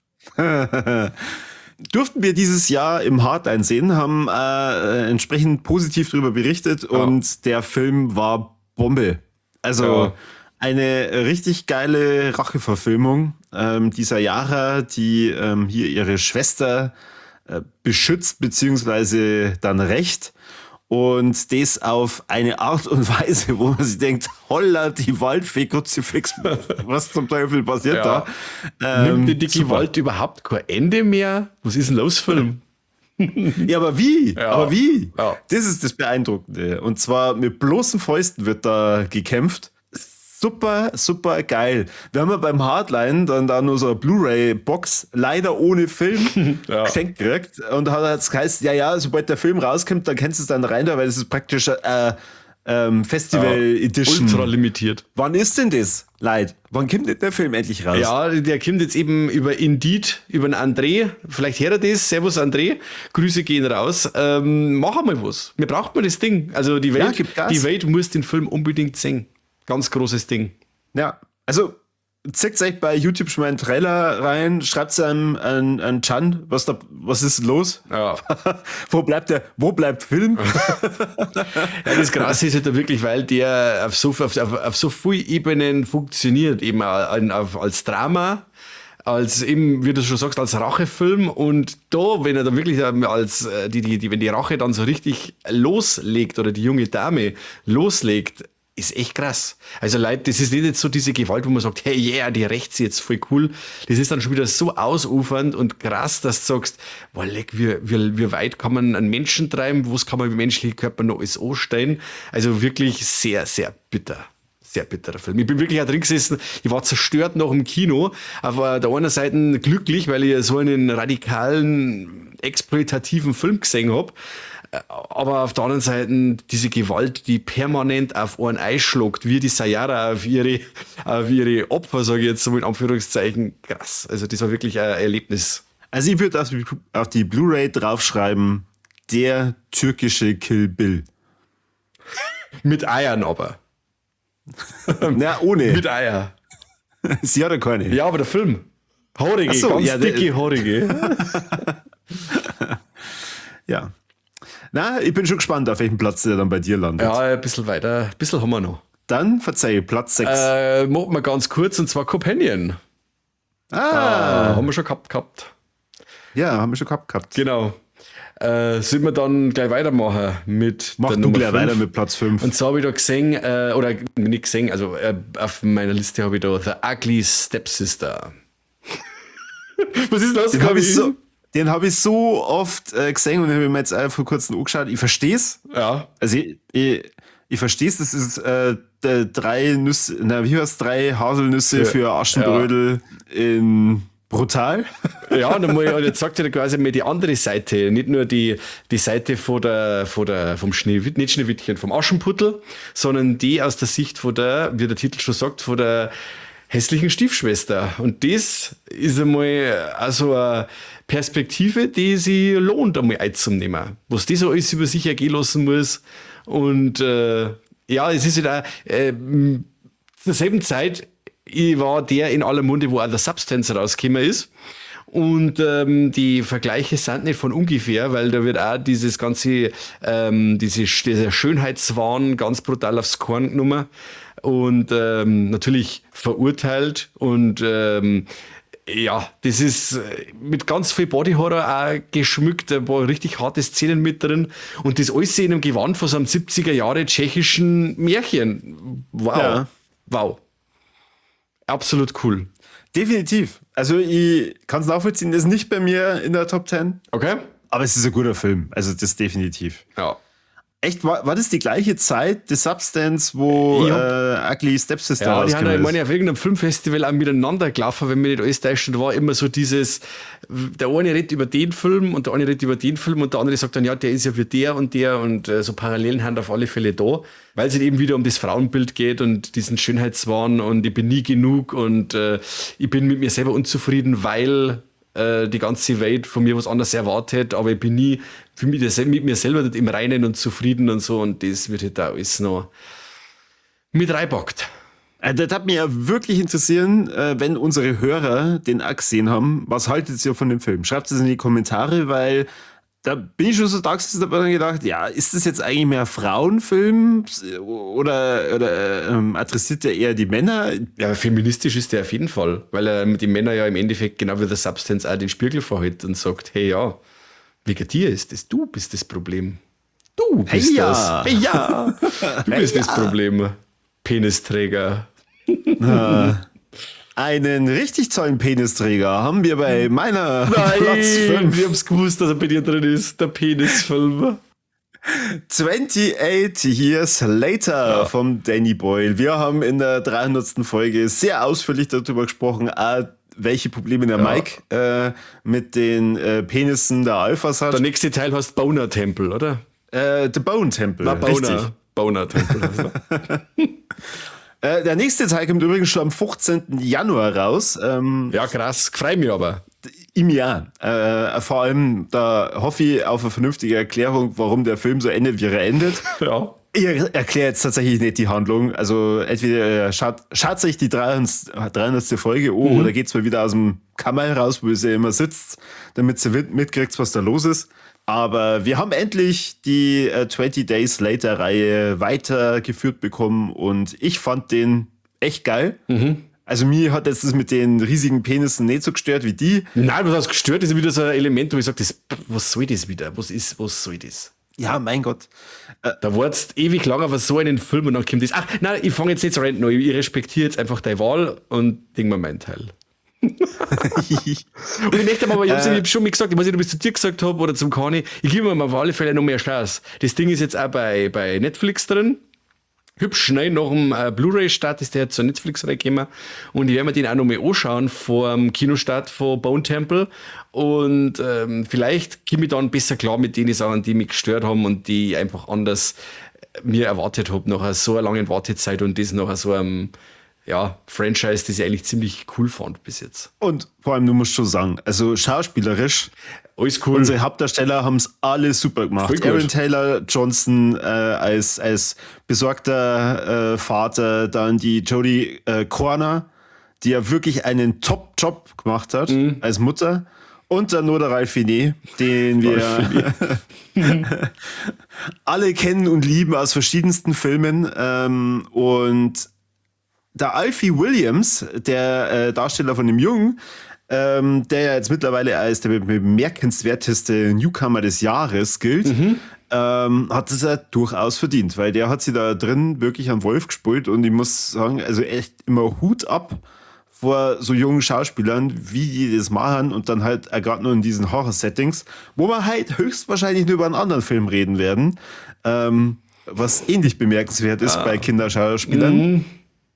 Durften wir dieses Jahr im Hard einsehen, haben äh, entsprechend positiv darüber berichtet ja. Und der Film war Bombe. Also ja. Eine richtig geile Racheverfilmung ähm, dieser Sayara, die ähm, hier ihre Schwester äh, beschützt beziehungsweise dann rächt. Und das auf eine Art und Weise, wo man sich denkt, holla, die Waldfee, Kruzifix, was zum Teufel passiert Ja. da? Nimmt Ähm, denn die super. Gewalt überhaupt kein Ende mehr? Was ist denn los, Film? Ja, aber wie? Ja. Aber wie? Ja. Das ist das Beeindruckende. Und zwar mit bloßen Fäusten wird da gekämpft. Super, super geil. Wir haben ja beim Hardline dann da nur so eine Blu-ray-Box, leider ohne Film, Ja. geschenkt gekriegt. Und da hat es geheißen, ja, ja, sobald der Film rauskommt, dann kennst du es dann rein, da, weil das ist praktisch äh, ähm, Festival Edition. Ultra limitiert. Wann ist denn das, Leid? Wann kommt denn der Film endlich raus? Ja, der kommt jetzt eben über Indeed, über den André. Vielleicht hört er das. Servus André. Grüße gehen raus. Ähm, mach mal was. Wir brauchen mal das Ding. Also die Ja, Welt, gib Gas. die Welt muss den Film unbedingt sehen. Ganz großes Ding. Ja, also zieht euch bei YouTube schon mal einen Trailer rein, schreibt einem an, an Chan, was, da, was ist los? Ja. wo bleibt der, wo bleibt Film? Ja, das Krasse ist halt da wirklich, weil der auf so, auf, auf, auf so vielen Ebenen funktioniert, eben auch auf, als Drama, als eben, wie du schon sagst, als Rachefilm, und da, wenn er da wirklich ähm, als äh, die, die, die, wenn die Rache dann so richtig loslegt oder die junge Dame loslegt, ist echt krass. Also Leute, das ist nicht jetzt so diese Gewalt, wo man sagt, hey, yeah, die rächt sich jetzt voll cool. Das ist dann schon wieder so ausufernd und krass, dass du sagst, boah, leck, wie, wie, wie weit kann man einen Menschen treiben, was kann man mit menschlichen Körper noch alles anstellen. Also wirklich sehr, sehr bitter. Sehr bitterer Film. Ich bin wirklich auch drin gesessen, ich war zerstört noch im Kino, aber der einen Seite glücklich, weil ich so einen radikalen, exploitativen Film gesehen habe. Aber auf der anderen Seite diese Gewalt, die permanent auf einen einschlägt, wie die Sayara auf ihre, auf ihre Opfer, sage ich jetzt so mit Anführungszeichen, krass. Also das war wirklich ein Erlebnis. Also ich würde auf die, auf die Blu-ray draufschreiben, der türkische Kill Bill. Mit Eiern aber. Na, ohne. Mit Eier. Sie hat ja keine. Ja, aber der Film. Haarige, Ach so, ganz ja, der- dicke Haarige. Ja. Na, ich bin schon gespannt, auf welchem Platz der dann bei dir landet. Ja, ein bisschen weiter, ein bisschen haben wir noch. Dann verzeih, Platz sechs. Äh, machen wir ganz kurz, und zwar Companion. ah, Ah, haben wir schon gehabt gehabt. ja, haben wir schon gehabt. gehabt. Genau. Äh, sollen wir dann gleich weitermachen mit Mach der du Nummer gleich fünf? weiter mit Platz fünf. Und zwar habe ich da gesehen, äh, oder nicht gesehen, also äh, auf meiner Liste habe ich da The Ugly Stepsister. Was ist das? Den habe ich, Gabi? so, den hab ich so oft äh, gesehen und habe mir jetzt einfach vor kurzem angeschaut. Ich verstehe es. Ja, Also ich, ich, ich verstehe es, das ist äh, der drei Nüsse, na, wie heißt drei Haselnüsse Für- für Aschenbrödel in brutal. ja, dann muss ich, jetzt sagt er quasi mal die andere Seite, nicht nur die, die Seite von der, von der, vom Schneewittchen, nicht Schneewittchen, vom Aschenputtel, sondern die aus der Sicht von der, wie der Titel schon sagt, von der hässlichen Stiefschwester. Und das ist einmal also eine Perspektive, die sich lohnt, einmal einzunehmen. Was die so alles über sich ergehen lassen muss. Und äh, ja, es ist halt auch äh, zur selben Zeit, ich war der in aller Munde, wo auch der Substance rausgekommen ist. Und ähm, die Vergleiche sind nicht von ungefähr, weil da wird auch dieses ganze, ähm, diese, dieser Schönheitswahn ganz brutal aufs Korn genommen und ähm, natürlich verurteilt. Und ähm, ja, das ist mit ganz viel Bodyhorror auch geschmückt, ein paar richtig harte Szenen mit drin. Und das alles in einem Gewand von so einem siebziger Jahre tschechischen Märchen. Wow. Ja. Wow. Absolut cool. Definitiv. Also ich kann es nachvollziehen, das ist nicht bei mir in der Top zehn, Okay? aber es ist ein guter Film. Also das definitiv. Ja. Echt, war, war das die gleiche Zeit, The Substance, wo Ja. äh, Ugly Stepsister Ja, die haben rausgekommen ja, ich ist? meine, auf irgendeinem Filmfestival auch miteinander gelaufen, wenn mir nicht alles täuscht, war immer so dieses, der eine redet über den Film und der eine redet über den Film und der andere sagt dann, ja, der ist ja für der und der und äh, so Parallelen haben auf alle Fälle da, weil es halt eben wieder um das Frauenbild geht und diesen Schönheitswahn und ich bin nie genug und äh, ich bin mit mir selber unzufrieden, weil äh, die ganze Welt von mir was anderes erwartet, aber ich bin nie für mich, das- mit mir selber nicht im Reinen und zufrieden und so und das wird halt da alles noch mit reinpackt. Äh, Das hat mich ja wirklich interessieren, äh, wenn unsere Hörer den auch gesehen haben, was haltet ihr von dem Film? Schreibt es in die Kommentare, weil da bin ich schon so da gesessen und hab dann gedacht, ja, ist das jetzt eigentlich mehr ein Frauenfilm oder, oder ähm, adressiert der eher die Männer? Ja, aber feministisch ist der auf jeden Fall, weil er mit den Männern ja im Endeffekt genau wie der Substance auch den Spiegel vorhält und sagt, hey ja, wegen dir ist es, du bist das Problem. Du Du bist Hey, das. ja. Hey, ja. Du Hey, bist das ja. Problem. Penisträger. Einen richtig tollen Penisträger haben wir bei meiner Platz Nein, fünf. wir haben's gewusst, dass er bei dir drin ist. Der Penisfilm. achtundachtzig Years Later Ja. vom Danny Boyle. Wir haben in der dreihundertsten Folge sehr ausführlich darüber gesprochen, auch welche Probleme der Ja. Mike äh, mit den äh, Penissen der Alphas hat. Der nächste Teil heißt Boner-Tempel, oder? Äh, The Bone Temple. Na, richtig. Boner. Boner-Tempel heißt er. Äh, der nächste Teil kommt übrigens schon am fünfzehnten Januar raus. Ähm, Ja, krass. Freue mich aber. Im Jahr. Äh, vor allem, da hoffe ich auf eine vernünftige Erklärung, warum der Film so endet, wie er endet. Ja. Ich erkläre jetzt tatsächlich nicht die Handlung. Also entweder schaut, schaut sich die dreihundertste Folge an Mhm. oder geht's mal wieder aus dem Kammer raus, wo sie immer sitzt, damit sie mit- mitkriegt, was da los ist. Aber wir haben endlich die äh, zwanzig Days Later Reihe weitergeführt bekommen und ich fand den echt geil. Mhm. Also mir hat jetzt das mit den riesigen Penissen nicht so gestört wie die. Nein, was hast gestört, ist wieder so ein Element, wo ich sage, das, was soll das wieder? Was ist, was soll das? Ja, mein Gott. Da wartest ewig lang auf so einen Film und dann kommt das. Ach, nein, ich fange jetzt nicht so rein an. Ich respektiere jetzt einfach deine Wahl und denk mal meinen Teil. Und ich möchte aber, ich hab's äh, schon mal gesagt, ich weiß nicht, ob ich es zu dir gesagt habe oder zum Kani, ich gebe mir auf alle Fälle noch mehr Chance. Das Ding ist jetzt auch bei, bei Netflix drin. Hübsch schnell nach dem äh, Blu-ray-Start ist der jetzt zur Netflix reingekommen und ich werde mir den auch noch mal anschauen vor dem Kinostart von Bone Temple und ähm, vielleicht komme ich dann besser klar mit den Sachen, die mich gestört haben und die ich einfach anders mir erwartet habe nach so einer langen Wartezeit und das nach so einem ja, Franchise, das ich eigentlich ziemlich cool fand bis jetzt. Und vor allem, du musst schon sagen, also schauspielerisch, Alles cool. unsere Hauptdarsteller haben es alle super gemacht. Voll gut. Aaron Taylor Johnson äh, als, als besorgter äh, Vater, dann die Jodie äh, Corner, die ja wirklich einen Top-Job gemacht hat Mhm. als Mutter. Und dann nur der Ralph Fiennes, den wir alle kennen und lieben aus verschiedensten Filmen. Ähm, und der Alfie Williams, der äh, Darsteller von dem Jungen, ähm, der ja jetzt mittlerweile als der bemerkenswerteste Newcomer des Jahres gilt, Mhm. ähm, hat es ja durchaus verdient, weil der hat sie da drin wirklich am Wolf gespielt und ich muss sagen, also echt immer Hut ab vor so jungen Schauspielern, wie die das machen und dann halt äh, gerade nur in diesen Horror-Settings, wo wir halt höchstwahrscheinlich nur über einen anderen Film reden werden, ähm, was ähnlich bemerkenswert ist bei Kinderschauspielern. Mhm.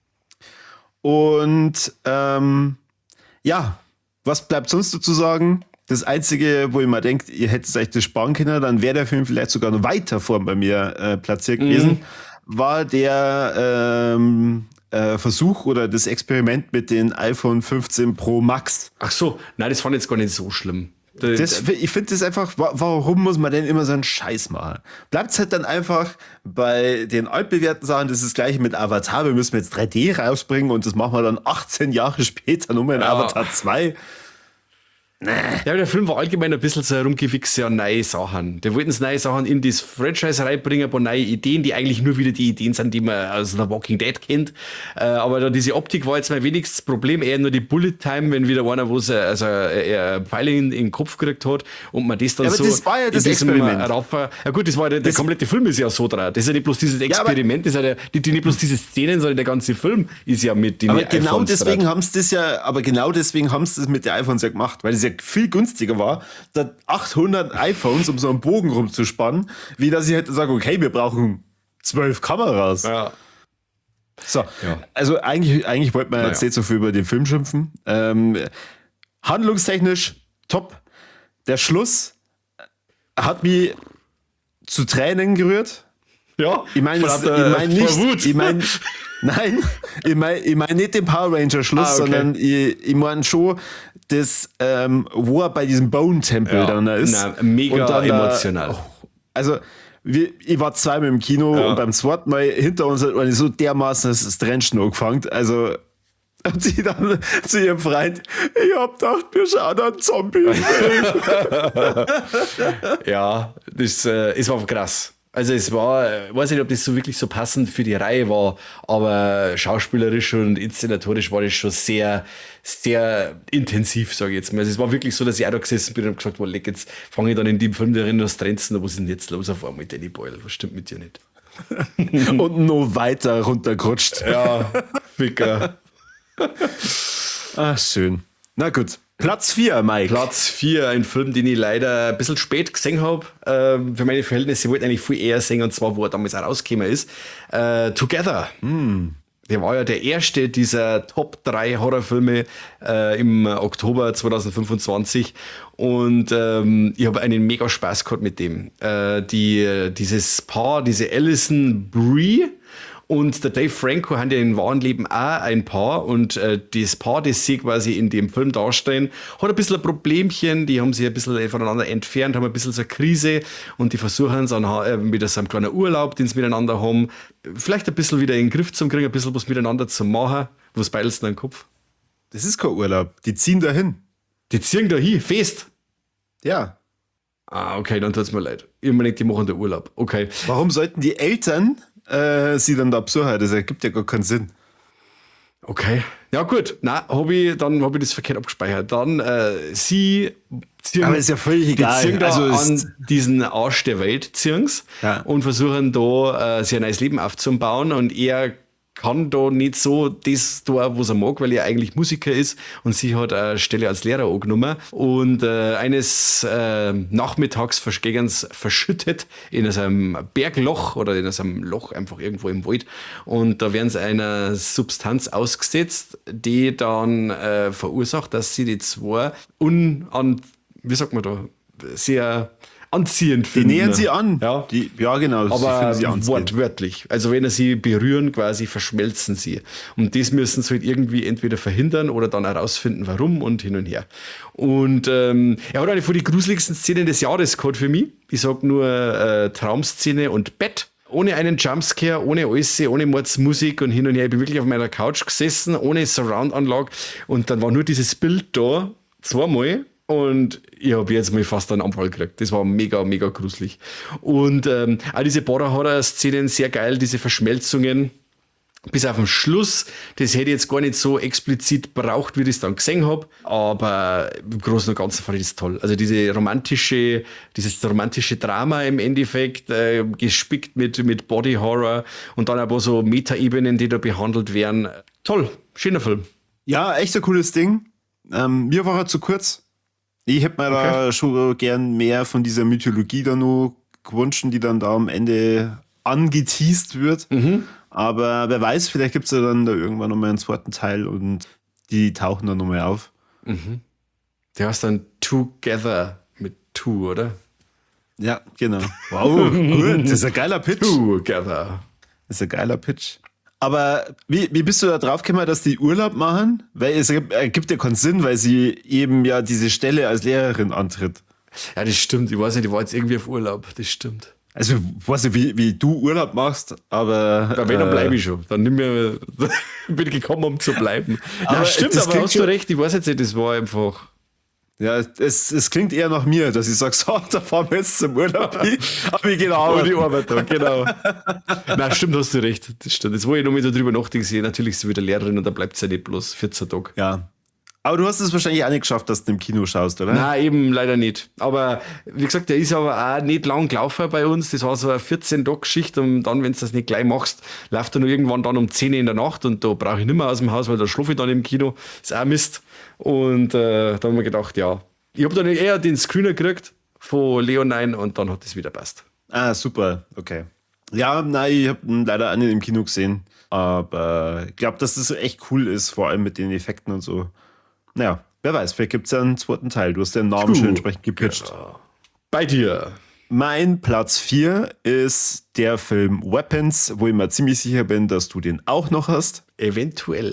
Und ähm, ja, was bleibt sonst dazu sagen? Das Einzige, wo ich mal denkt, ihr hättet euch das sparen können, dann wäre der Film vielleicht sogar noch weiter vorn bei mir äh, platziert gewesen, war der ähm, äh, Versuch oder das Experiment mit den iPhone fünfzehn Pro Max. Ach so, nein, das fand ich jetzt gar nicht so schlimm. Da- Das, ich finde das einfach, wa- warum muss man denn immer so einen Scheiß machen? Bleibt es halt dann einfach bei den altbewährten Sachen, das ist das gleiche mit Avatar, wir müssen jetzt drei D rausbringen und das machen wir dann achtzehn Jahre später nochmal in Ja. Avatar zwei. Ja, der Film war allgemein ein bisschen so herumgewichst an neue Sachen. Die wollten neue Sachen in das Franchise reinbringen, ein paar neue Ideen, die eigentlich nur wieder die Ideen sind, die man aus The Walking Dead kennt. Äh, aber da diese Optik war jetzt mein wenigstes Problem, eher nur die Bullet Time, wenn wieder einer, wo sie also äh, Pfeile in, in den Kopf gekriegt hat und man das dann Ja, aber so das war ja das in diesem Experiment. Raffer, ja gut, das war der, der komplette Film ist ja so dran. Das ist ja nicht bloß dieses Experiment, das ist ja der, die, die nicht bloß diese Szenen, sondern der ganze Film ist ja mit den Aber genau iPhones deswegen dran. haben sie das ja, aber genau deswegen haben sie das mit den iPhones ja gemacht, weil es ja viel günstiger war, da achthundert iPhones um so einen Bogen rumzuspannen, wie dass ich hätte sagen, okay, wir brauchen zwölf Kameras. Ja. So, Ja. also eigentlich, eigentlich wollten wir jetzt Naja. nicht so viel über den Film schimpfen. Ähm, handlungstechnisch top. Der Schluss hat mich zu Tränen gerührt. Ja, Ich meine, vor es- der- ich meine vor nicht, Wut. ich meine, nein, ich meine ich mein nicht den Power Ranger Schluss, Ah, okay. sondern ich, ich meine schon das, ähm, wo er bei diesem Bone Tempel Ja, dann da ist. na, mega Und dann da- emotional. Also, wir, ich war zweimal im Kino Ja. und beim zweiten Mal hinter uns hat man so dermaßen das Trenchen angefangen. Also, hat sie dann zu ihrem Freund, ich hab gedacht, wir schauen einen Zombie. Ja, das äh, es war krass. Also es war, ich weiß nicht, ob das so wirklich so passend für die Reihe war, aber schauspielerisch und inszenatorisch war das schon sehr, sehr intensiv, sage ich jetzt mal. Also es war wirklich so, dass ich auch da gesessen bin und gesagt habe, leck, jetzt fange ich dann in dem Film darin das Trenzen, was ist denn jetzt los auf einmal, Danny Boyle, was stimmt mit dir nicht? Und noch weiter runtergerutscht. Ja, Ficker. Ach, schön. Na gut. Platz vier, Mike. Platz vier, ein Film, den ich leider ein bisschen spät gesehen habe. Ähm, für meine Verhältnisse wollte ich eigentlich viel eher sehen, und zwar, wo er damals auch rausgekommen ist. Äh, Together. Mm. Der war ja der erste dieser Top drei Horrorfilme äh, im Oktober zwanzig fünfundzwanzig. Und ähm, ich habe einen mega Spaß gehabt mit dem. Äh, die, dieses Paar, diese Alison Brie und der Dave Franco haben ja im wahren Leben auch ein Paar, und äh, das Paar, das sie quasi in dem Film darstellen, hat ein bisschen ein Problemchen, die haben sich ein bisschen voneinander entfernt, haben ein bisschen so eine Krise, und die versuchen es dann äh, mit so einem kleinen Urlaub, den sie miteinander haben, vielleicht ein bisschen wieder in den Griff zu kriegen, ein bisschen was miteinander zu machen. Was beilst du in den Kopf? Das ist kein Urlaub, die ziehen dahin. Die ziehen da hin, fest. Ja. Ah, okay, dann tut's mir leid. Ich meine, die machen da Urlaub. Okay. Warum sollten die Eltern äh, sie dann da besuchen? Das ergibt ja gar keinen Sinn. Okay. Ja, gut. Na, hab ich, dann habe ich das verkehrt abgespeichert. Dann, äh, sie ziehen, aber ist ja völlig egal. Die ziehen da also an diesen Arsch der Welt ziehen's, ja. und versuchen da, äh, sich ein neues Leben aufzubauen, und er kann da nicht so das da, was er mag, weil er eigentlich Musiker ist, und sie hat eine Stelle als Lehrer angenommen, und äh, eines äh, Nachmittags verstegens verschüttet in so einem Bergloch oder in so einem Loch einfach irgendwo im Wald, und da werden sie einer Substanz ausgesetzt, die dann äh, verursacht, dass sie die zwei unan, wie sagt man da, sehr anziehend die finden. Die nähern sie an. Ja, die, ja genau. aber sie wortwörtlich. Also wenn er sie berühren, quasi verschmelzen sie. Und das müssen sie halt irgendwie entweder verhindern oder dann herausfinden, warum, und hin und her. Und ähm, er hat eine von den gruseligsten Szenen des Jahres gehabt für mich. Ich sag nur äh, Traumszene und Bett. Ohne einen Jumpscare, ohne alles, ohne Mordsmusik und hin und her. Ich bin wirklich auf meiner Couch gesessen, ohne Surround-Anlage. Und dann war nur dieses Bild da, zweimal. Und ich habe jetzt mal fast einen Anfall gekriegt. Das war mega, mega gruselig. Und ähm, auch diese Border-Horror-Szenen sehr geil, diese Verschmelzungen. Bis auf den Schluss, das hätte ich jetzt gar nicht so explizit braucht, wie ich es dann gesehen habe. Aber im Großen und Ganzen fand ich das toll. Also diese romantische, dieses romantische Drama im Endeffekt, äh, gespickt mit, mit Body Horror und dann aber so Meta-Ebenen, die da behandelt werden. Toll, schöner Film. Ja, echt ein cooles Ding. Ähm, mir war er zu kurz. Ich hätte mir okay. da schon gern mehr von dieser Mythologie da noch gewünscht, die dann da am Ende angeteased wird. Mhm. Aber wer weiß, vielleicht gibt es ja dann da irgendwann nochmal einen zweiten Teil und die tauchen dann nochmal auf. Mhm. Der heißt dann Together mit Two, oder? Ja, genau. Wow, gut. Das ist ein geiler Pitch. Together. Das ist ein geiler Pitch. Aber wie, wie bist du da drauf gekommen, dass die Urlaub machen? Weil es ergibt ja keinen Sinn, weil sie eben ja diese Stelle als Lehrerin antritt. Ja, das stimmt. Ich weiß nicht, ich war jetzt irgendwie auf Urlaub. Das stimmt. Also, ich weiß nicht, wie, wie du Urlaub machst, aber... Ja, wenn, dann bleibe ich schon. Dann nimm mir, bin ich gekommen, um zu bleiben. Aber ja, stimmt, das aber hast du recht. Ich weiß jetzt nicht, das war einfach... Ja, es, es klingt eher nach mir, dass ich sage, so, da fahren wir jetzt zum Urlaub hin, aber ich gehe nach Arbeit. Die Arbeit da, genau. Nein, stimmt, hast du recht. Das stimmt. Jetzt, wo ich noch mal so drüber nachdenke, natürlich ist sie wieder Lehrerin und da bleibt sie ja nicht bloß vierzehn Tage. Ja. Aber du hast es wahrscheinlich auch nicht geschafft, dass du im Kino schaust, oder? Nein, eben leider nicht. Aber wie gesagt, der ist aber auch nicht lang gelaufen bei uns. Das war so eine vierzehn-Tage-Geschichte, und dann, wenn du das nicht gleich machst, läuft er nur irgendwann dann um zehn in der Nacht, und da brauche ich nicht mehr aus dem Haus, weil da schlafe ich dann im Kino. Das ist auch Mist. Und äh, da haben wir gedacht, ja. Ich habe dann eher den Screener gekriegt von Leonine, und dann hat es wieder passt. Ah, super, okay. Ja, nein, ich habe ihn leider auch nicht im Kino gesehen. Aber ich glaube, dass das echt cool ist, vor allem mit den Effekten und so. Naja, wer weiß, vielleicht gibt es ja einen zweiten Teil. Du hast den Namen schon entsprechend gepitcht. Genau. Bei dir. Mein Platz vier ist der Film Weapons, wo ich mir ziemlich sicher bin, dass du den auch noch hast. Eventuell.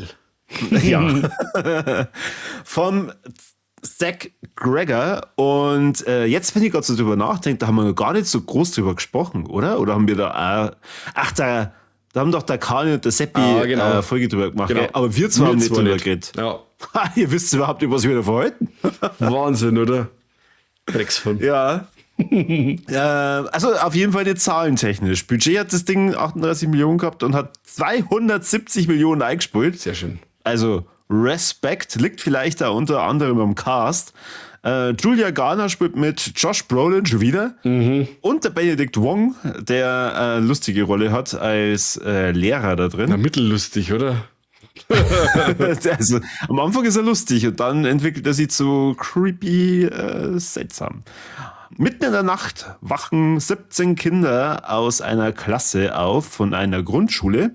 Ja. Vom Zach Gregor. Und äh, jetzt, wenn ich gerade so drüber nachdenke, da haben wir noch gar nicht so groß drüber gesprochen, oder? Oder haben wir da auch... Ach, da, da haben doch der Kani und der Seppi ah, genau. äh, Folge drüber gemacht. Genau. Aber wir zwei haben nicht drüber geredet. Ja. Ihr wisst überhaupt, über was wir da verhalten. Wahnsinn, oder? Drecksfilm. Ja. äh, also auf jeden Fall nicht zahlentechnisch. Budget hat das Ding achtunddreißig Millionen gehabt und hat zweihundertsiebzig Millionen eingespielt. Sehr schön. Also Respekt, liegt vielleicht da unter anderem am Cast. Äh, Julia Garner spielt mit, Josh Brolin schon wieder mhm. und der Benedict Wong, der eine äh, lustige Rolle hat als äh, Lehrer da drin. Na, mittellustig, oder? Also, am Anfang ist er lustig und dann entwickelt er sich zu creepy äh, seltsam. Mitten in der Nacht wachen siebzehn Kinder aus einer Klasse auf von einer Grundschule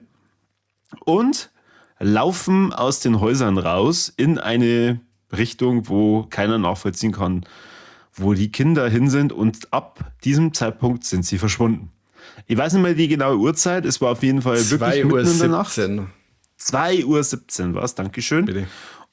und laufen aus den Häusern raus in eine Richtung, wo keiner nachvollziehen kann, wo die Kinder hin sind, und ab diesem Zeitpunkt sind sie verschwunden. Ich weiß nicht mehr die genaue Uhrzeit, es war auf jeden Fall wirklich mitten in der Nacht. zwei Uhr siebzehn war es, Dankeschön. Bitte.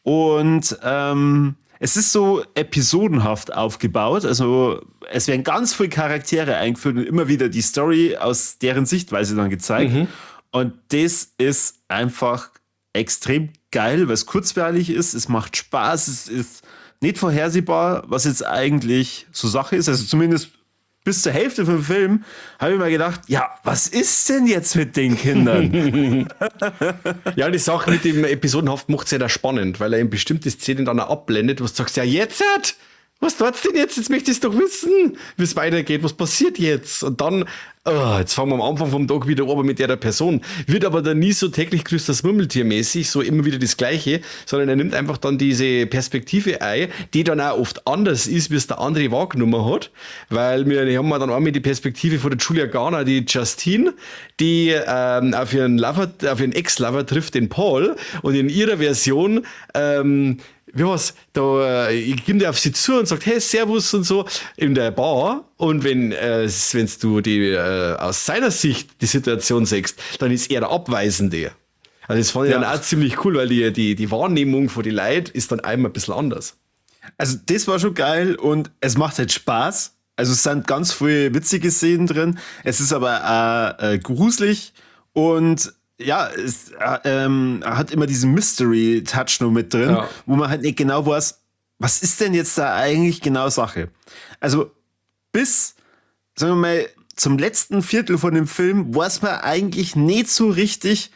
Und ähm, es ist so episodenhaft aufgebaut, also es werden ganz viele Charaktere eingeführt und immer wieder die Story aus deren Sichtweise dann gezeigt. Mhm. Und das ist einfach extrem geil, weil es kurzweilig ist, es macht Spaß, es ist nicht vorhersehbar, was jetzt eigentlich so Sache ist. Also zumindest bis zur Hälfte vom Film habe ich mir gedacht, ja, was ist denn jetzt mit den Kindern? Ja, die Sache mit dem Episodenhaft macht es ja da spannend, weil er in bestimmte Szenen dann auch abblendet, wo du sagst, ja jetzt, was tut's denn jetzt? Jetzt möchte ich es doch wissen, wie es weitergeht, was passiert jetzt? Und dann, oh, jetzt fangen wir am Anfang vom Tag wieder oben mit der Person. Wird aber dann nie so täglich grüßt das Murmeltier-mäßig, so immer wieder das Gleiche, sondern er nimmt einfach dann diese Perspektive ein, die dann auch oft anders ist, wie es der andere wahrgenommen hat, weil wir haben dann einmal die Perspektive von der Julia Garner, die Justine, die ähm, auf ihren Lover, auf ihren Ex-Lover trifft, den Paul, und in ihrer Version ähm, wie war's, da äh, kommt er auf sie zu und sagt, hey, servus und so, in der Bar. Und wenn äh, wenn du die äh, aus seiner Sicht die Situation siehst, dann ist er der Abweisende. Also das fand ich ja. dann auch ziemlich cool, weil die, die, die Wahrnehmung von den Leuten ist dann einmal ein bisschen anders. Also das war schon geil und es macht halt Spaß. Also es sind ganz viele witzige Szenen drin. Es ist aber auch äh, gruselig und ja, es äh, ähm, hat immer diesen Mystery-Touch noch mit drin, ja. wo man halt nicht genau weiß, was ist denn jetzt da eigentlich genau Sache? Also bis, sagen wir mal, zum letzten Viertel von dem Film weiß man eigentlich nicht so richtig,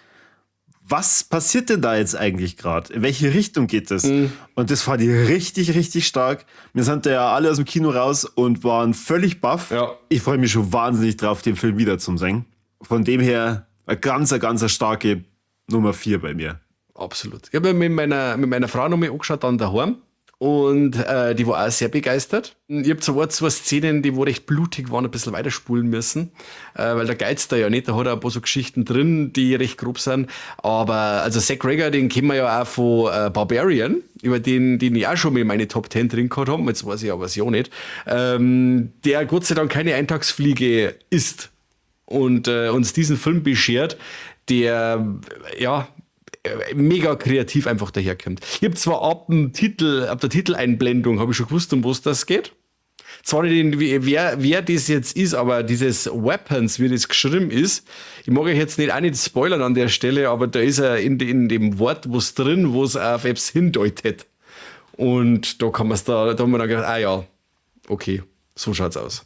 was passiert denn da jetzt eigentlich gerade? In welche Richtung geht das? Mhm. Und das fand ich richtig, richtig stark. Wir sind da ja alle aus dem Kino raus und waren völlig baff. Ja. Ich freue mich schon wahnsinnig drauf, den Film wieder zu sehen. Von dem her eine ganz, ganz starke Nummer vier bei mir. Absolut. Ich habe mit meiner, mit meiner Frau nochmal angeschaut dann daheim und äh, die war auch sehr begeistert. Ich habe zwar zwei Szenen, die wo recht blutig waren, ein bisschen weiterspulen müssen, äh, weil der Geiz da ja nicht, da hat er ein paar so Geschichten drin, die recht grob sind. Aber also Zach Rager, den kennen wir ja auch von äh, Barbarian, über den, den ich auch schon mal in meine Top Ten drin gehabt habe, jetzt weiß ich aber es ja nicht, ähm, der Gott sei Dank keine Eintagsfliege ist. Und äh, uns diesen Film beschert, der ja mega kreativ einfach daherkommt. Ich habe zwar ab dem Titel, ab der Titeleinblendung habe ich schon gewusst, um was das geht. Zwar nicht, wer, wer das jetzt ist, aber dieses Weapons, wie das geschrieben ist, ich mag euch jetzt nicht auch nicht spoilern an der Stelle, aber da ist er in, in dem Wort was drin, wo es auf etwas hindeutet. Und da kann man es da, da haben wir dann gedacht, ah ja, okay, so schaut's aus.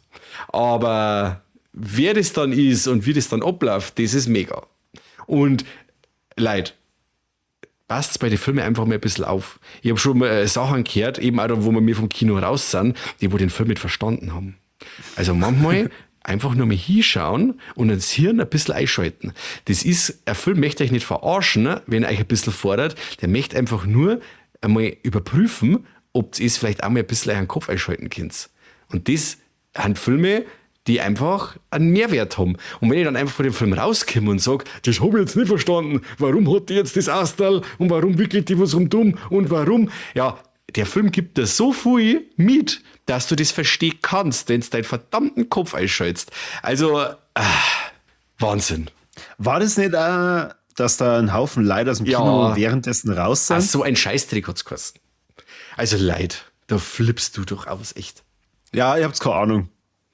Aber wer das dann ist und wie das dann abläuft, das ist mega. Und Leute, passt bei den Filmen einfach mal ein bisschen auf. Ich habe schon mal äh, Sachen gehört, eben auch da, wo wir mir vom Kino raus sind, die wo den Film nicht verstanden haben. Also manchmal einfach nur mal hinschauen und das Hirn ein bisschen einschalten. Das ist, ein Film möchte euch nicht verarschen, wenn er euch ein bisschen fordert. Der möchte einfach nur einmal überprüfen, ob ihr es vielleicht auch mal ein bisschen euren Kopf einschalten könnt. Und das sind Filme, die einfach einen Mehrwert haben. Und wenn ich dann einfach von dem Film rauskomme und sage, das habe ich jetzt nicht verstanden, warum hat die jetzt das Astal und warum wickelt die was um dumm und warum, ja, der Film gibt dir so viel mit, dass du das verstehen kannst, wenn du deinen verdammten Kopf einschaltest. Also, äh, Wahnsinn. War das nicht auch, dass da ein Haufen Leute aus dem Kino ja, währenddessen raus sind? Ach, so ein Scheißtrick hat's gekostet. Also Leid, da flippst du doch aus, echt. Ja, ihr habt's keine Ahnung.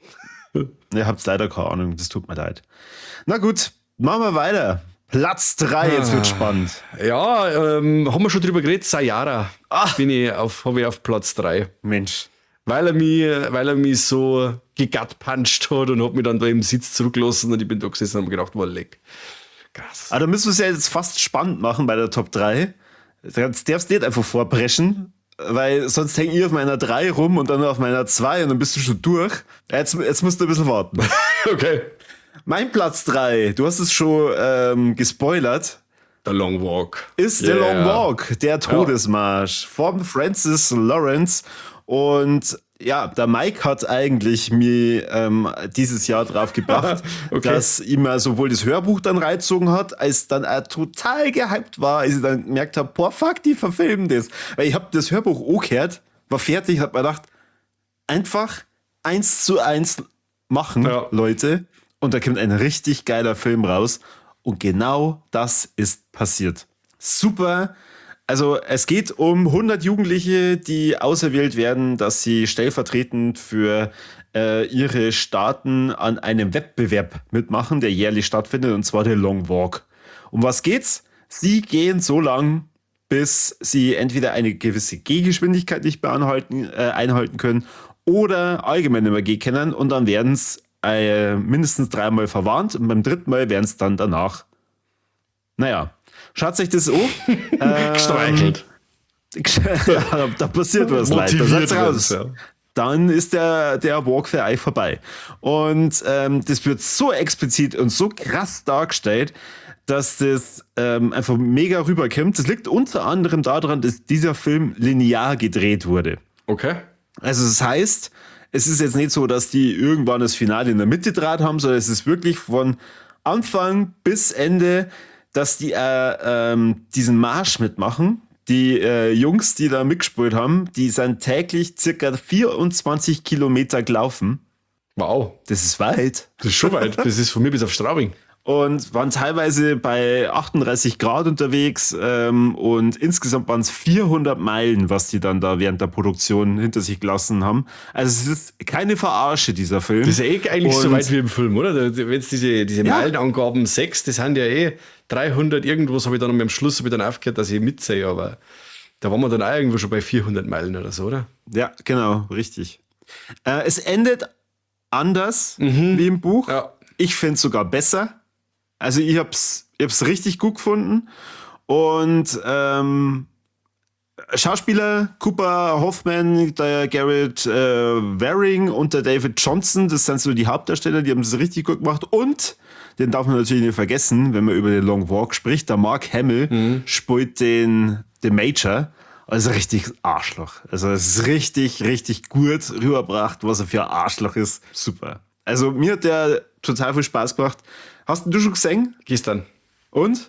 Ihr habt leider keine Ahnung, das tut mir leid. Na gut, machen wir weiter. Platz drei, jetzt wird spannend. Ja, ähm, haben wir schon drüber geredet, Sayara. Ach. Bin ich auf, habe ich auf Platz drei. Mensch. Weil er mich, weil er mich so gegatpuncht hat und hat mich dann da im Sitz zurückgelassen und ich bin da gesessen und hab mir gedacht, war leck. Krass. Aber da müssen wir es ja jetzt fast spannend machen bei der Top drei. Jetzt darfst du nicht einfach vorpreschen, weil sonst hänge ich auf meiner drei rum und dann auf meiner zwei und dann bist du schon durch. Jetzt, jetzt musst du ein bisschen warten. Okay. Mein Platz drei, du hast es schon ähm, gespoilert, The Long Walk. ist The Yeah. Long Walk, der Todesmarsch von Francis Lawrence. Und ja, der Mike hat eigentlich mir ähm, dieses Jahr drauf gebracht, Okay. dass ihm er sowohl das Hörbuch dann reingezogen hat, als dann auch total gehypt war, als ich dann gemerkt habe, boah, fuck, die verfilmen das. Weil ich habe das Hörbuch auch gehört, war fertig, hab mir gedacht, einfach eins zu eins machen, Ja. Leute. Und da kommt ein richtig geiler Film raus. Und genau das ist passiert. Super. Also es geht um hundert Jugendliche, die auserwählt werden, dass sie stellvertretend für äh, ihre Staaten an einem Wettbewerb mitmachen, der jährlich stattfindet, und zwar der Long Walk. Um was geht's? Sie gehen so lang, bis sie entweder eine gewisse Gehgeschwindigkeit nicht mehr anhalten, äh, einhalten können oder allgemein nicht mehr gehen können, und dann werden es äh, mindestens dreimal verwarnt und beim dritten Mal werden es dann danach. Naja, schaut euch das an. ähm, Gestreichelt. ja, da, da passiert was, Leute. Da Motiviert seid's raus. was, ja. Dann ist der, der Walk für euch vorbei. Und ähm, das wird so explizit und so krass dargestellt, dass das ähm, einfach mega rüberkommt. Das liegt unter anderem daran, dass dieser Film linear gedreht wurde. Okay. Also das heißt, es ist jetzt nicht so, dass die irgendwann das Finale in der Mitte draht haben, sondern es ist wirklich von Anfang bis Ende, dass die äh, ähm, diesen Marsch mitmachen. Die äh, Jungs, die da mitgespielt haben, die sind täglich circa vierundzwanzig Kilometer gelaufen. Wow. Das ist weit. Das ist schon weit. Das ist von mir bis auf Straubing. Und waren teilweise bei achtunddreißig Grad unterwegs ähm, und insgesamt waren es vierhundert Meilen, was die dann da während der Produktion hinter sich gelassen haben. Also es ist keine Verarsche, dieser Film. Das ist ja eh eigentlich so Und- weit wie im Film, oder? Wenn es diese, diese Ja. Meilenangaben sechs, das sind ja eh dreihundert irgendwas, habe ich dann am Schluss hab ich dann aufgehört, dass ich mitsehe, aber da waren wir dann auch irgendwo schon bei vierhundert Meilen oder so, oder? Ja, genau, richtig. Äh, es endet anders wie im Buch. Ja. Ich finde es sogar besser. Also ich hab's, ich hab's richtig gut gefunden. Und ähm, Schauspieler Cooper Hoffman, der Garrett äh, Waring und der David Johnson, das sind so die Hauptdarsteller, die haben es richtig gut gemacht. Und den darf man natürlich nicht vergessen, wenn man über den Long Walk spricht. Der Mark Hamill spielt den, den Major. Also richtig Arschloch. Also es ist richtig, richtig gut rübergebracht, was er für ein Arschloch ist. Super. Also mir hat der total viel Spaß gemacht. Hast du schon gesehen? Gestern. Und?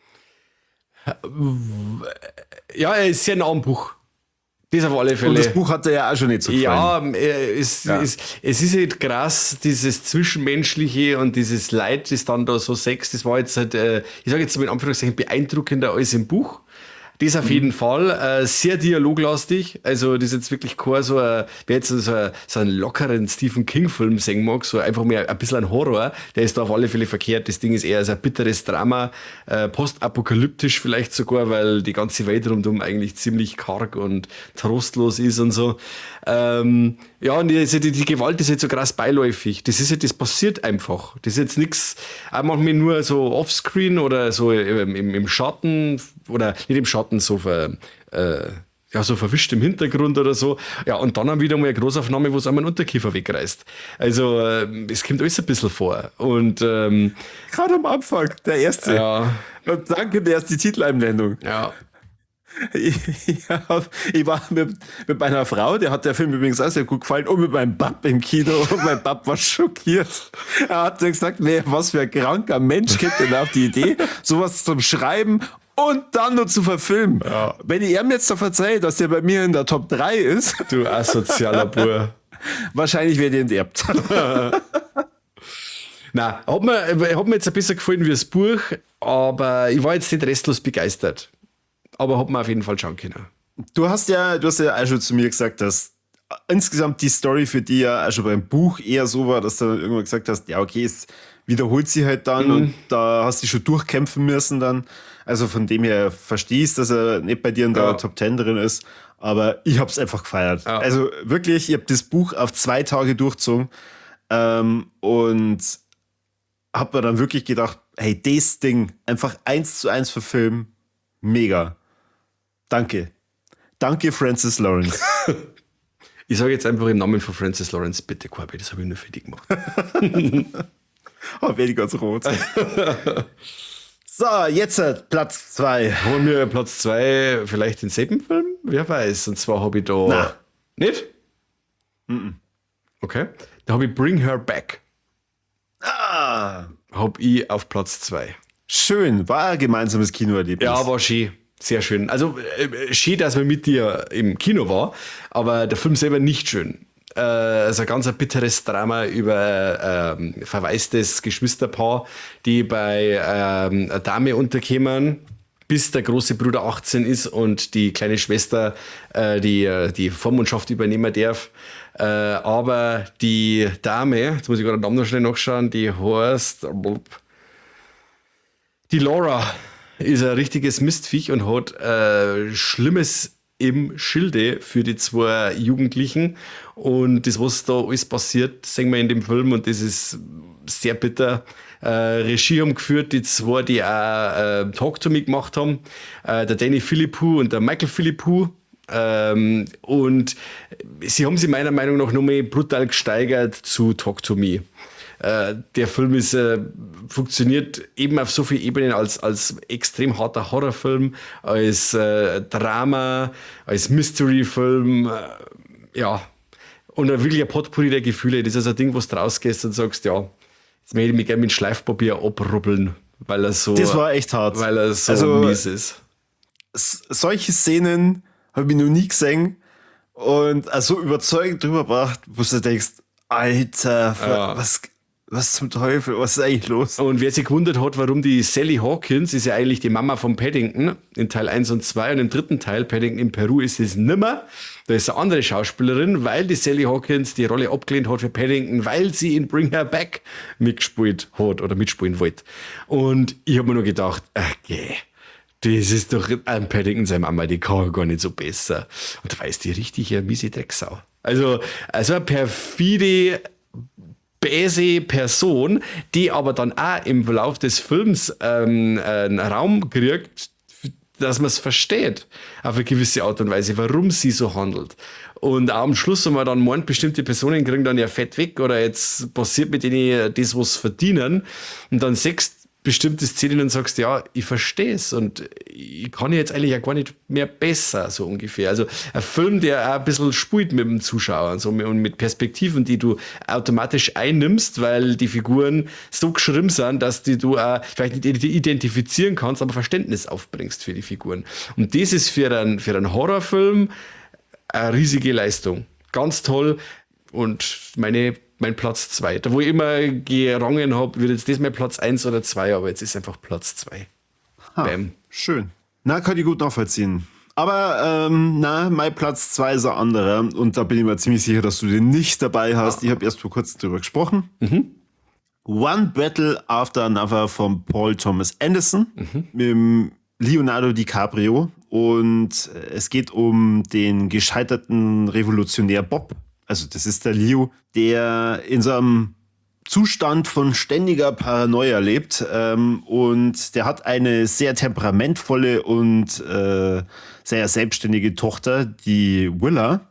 Ja, er ist sehr nah am Buch. Das auf alle Fälle. Und das Buch hat dir ja auch schon nicht so gefallen. Ja, äh, es, Ja. Es, es ist halt krass, dieses Zwischenmenschliche und dieses Leid, das dann da so Sex, das war jetzt halt, äh, ich sage jetzt mal in Anführungszeichen, beeindruckender als im Buch. Das auf jeden Fall, äh, sehr dialoglastig, also das ist jetzt wirklich kein so ein, wer jetzt so, ein, so einen lockeren Stephen King-Film sehen mag, so einfach mehr ein bisschen ein Horror, der ist da auf alle Fälle verkehrt. Das Ding ist eher so ein bitteres Drama, äh, postapokalyptisch vielleicht sogar, weil die ganze Welt rundum eigentlich ziemlich karg und trostlos ist und so. Ähm, ja, und die, die, die Gewalt ist jetzt so krass beiläufig. Das ist halt, das passiert einfach. Das ist jetzt nichts, auch manchmal nur so offscreen oder so im, im, im Schatten oder nicht im Schatten, so ver, äh, ja, so verwischt im Hintergrund oder so. Ja, und dann haben wieder mal eine Großaufnahme, wo es einmal einen Unterkiefer wegreißt. Also, äh, es kommt alles ein bisschen vor. Und ähm, Gerade am Anfang, der erste. ja, Und danke, der ist die Titeleinblendung. ja. Ich, hab, ich war mit, mit meiner Frau, der hat der Film übrigens auch sehr gut gefallen, und mit meinem Bab im Kino. Und mein Bab war schockiert. Er hat gesagt, nee, was für ein kranker Mensch kommt denn auf die Idee, sowas zum Schreiben und dann nur zu verfilmen. Ja. Wenn ich ihm jetzt noch verzeihe, dass der bei mir in der Top drei ist, Du asozialer Bur. wahrscheinlich wird er enterbt. Nein, hat mir, hat mir jetzt ein bisschen gefallen wie das Buch, aber ich war jetzt nicht restlos begeistert. Aber hat mir auf jeden Fall schauen können. Du hast ja, du hast ja auch schon zu mir gesagt, dass insgesamt die Story für dich ja auch schon beim Buch eher so war, dass du irgendwann gesagt hast, ja, okay, es wiederholt sie halt dann Mhm. und da hast du dich schon durchkämpfen müssen dann. Also von dem her verstehst, dass er nicht bei dir in der Ja. Top Ten drin ist. Aber ich hab's einfach gefeiert. Ja. Also wirklich, ich habe das Buch auf zwei Tage durchgezogen ähm, und hab mir dann wirklich gedacht, hey, das Ding einfach eins zu eins verfilmen, mega. Danke. Danke, Francis Lawrence. Ich sage jetzt einfach im Namen von Francis Lawrence, bitte, Corby, das habe ich nur für dich gemacht. Oh, werde ich ganz rot. So, jetzt hat Platz zwei. Haben wir Platz zwei vielleicht denselben Film? Wer weiß. Und zwar habe ich da. Na. Nicht? Okay. Da habe ich Bring Her Back. Ah, Habe ich auf Platz zwei. schön. War ein gemeinsames Kinoerlebnis. Ja, war schön. Sehr schön. Also äh, schön, dass man mit dir im Kino war, aber der Film selber nicht schön. Äh, also ein ganz ein bitteres Drama über ähm, verwaistes Geschwisterpaar, die bei ähm, einer Dame unterkommen, bis der große Bruder achtzehn ist und die kleine Schwester äh, die, äh, die Vormundschaft übernehmen darf. Äh, aber die Dame, jetzt muss ich gerade den Namen noch schnell nachschauen, die heißt die Laura ist ein richtiges Mistviech und hat äh, Schlimmes im Schilde für die zwei Jugendlichen. Und das, was da alles passiert, sehen wir in dem Film und das ist sehr bitter. Äh, Regie haben geführt, die zwei, die auch äh, Talk to Me gemacht haben. Äh, der Danny Philippou und der Michael Philippou. Ähm, und sie haben sich meiner Meinung nach nochmal brutal gesteigert zu Talk to Me. Äh, der Film ist, äh, funktioniert eben auf so vielen Ebenen als, als extrem harter Horrorfilm, als äh, Drama, als Mystery-Film, äh, ja. Und ein wirklich ein Potpourri der Gefühle. Das ist ein Ding, wo du rausgehst und sagst, ja, jetzt möchte ich mich gerne mit Schleifpapier abrubbeln, weil er so, Das war echt hart. weil er so Also, mies ist. S- solche Szenen habe ich noch nie gesehen und auch so überzeugend drüber gebracht, wo du denkst, Alter, Ja. was, was zum Teufel, was ist eigentlich los? Und wer sich gewundert hat, warum die Sally Hawkins, ist ja eigentlich die Mama von Paddington in Teil eins und zwei und im dritten Teil, Paddington in Peru, ist es nimmer. Da ist eine andere Schauspielerin, weil die Sally Hawkins die Rolle abgelehnt hat für Paddington, weil sie in Bring Her Back mitgespielt hat oder mitspielen wollte. Und ich habe mir nur gedacht, okay, das ist doch ein Paddington seine Mama, die kann gar nicht so besser. Und da war es die richtige miese Drecksau. Also, also eine perfide böse Person, die aber dann auch im Verlauf des Films ähm, einen Raum kriegt, dass man es versteht, auf eine gewisse Art und Weise, warum sie so handelt. Und auch am Schluss, wenn man dann meint, bestimmte Personen kriegen dann ja fett weg oder jetzt passiert mit denen das, was sie verdienen und dann sechst bestimmte Szenen und sagst, ja, ich verstehe es und ich kann jetzt eigentlich ja gar nicht mehr besser, so ungefähr. Also ein Film, der auch ein bisschen spielt mit dem Zuschauer und, so, und mit Perspektiven, die du automatisch einnimmst, weil die Figuren so geschrieben sind, dass die du auch vielleicht nicht identifizieren kannst, aber Verständnis aufbringst für die Figuren. Und das ist für einen, für einen Horrorfilm eine riesige Leistung. Ganz toll und meine mein Platz zwei. Da wo ich immer gerangen habe, wird jetzt das mein Platz eins oder zwei, aber jetzt ist einfach Platz zwei. Ha, Bam. schön. Na, kann ich gut nachvollziehen. Aber ähm, na, mein Platz zwei ist ein anderer und da bin ich mir ziemlich sicher, dass du den nicht dabei hast. Ich habe erst vor kurzem drüber gesprochen. Mhm. One Battle After Another von Paul Thomas Anderson mit dem Leonardo DiCaprio und es geht um den gescheiterten Revolutionär Bob. Also das ist der Leo, der in so einem Zustand von ständiger Paranoia lebt ähm, und der hat eine sehr temperamentvolle und äh, sehr selbstständige Tochter, die Willa.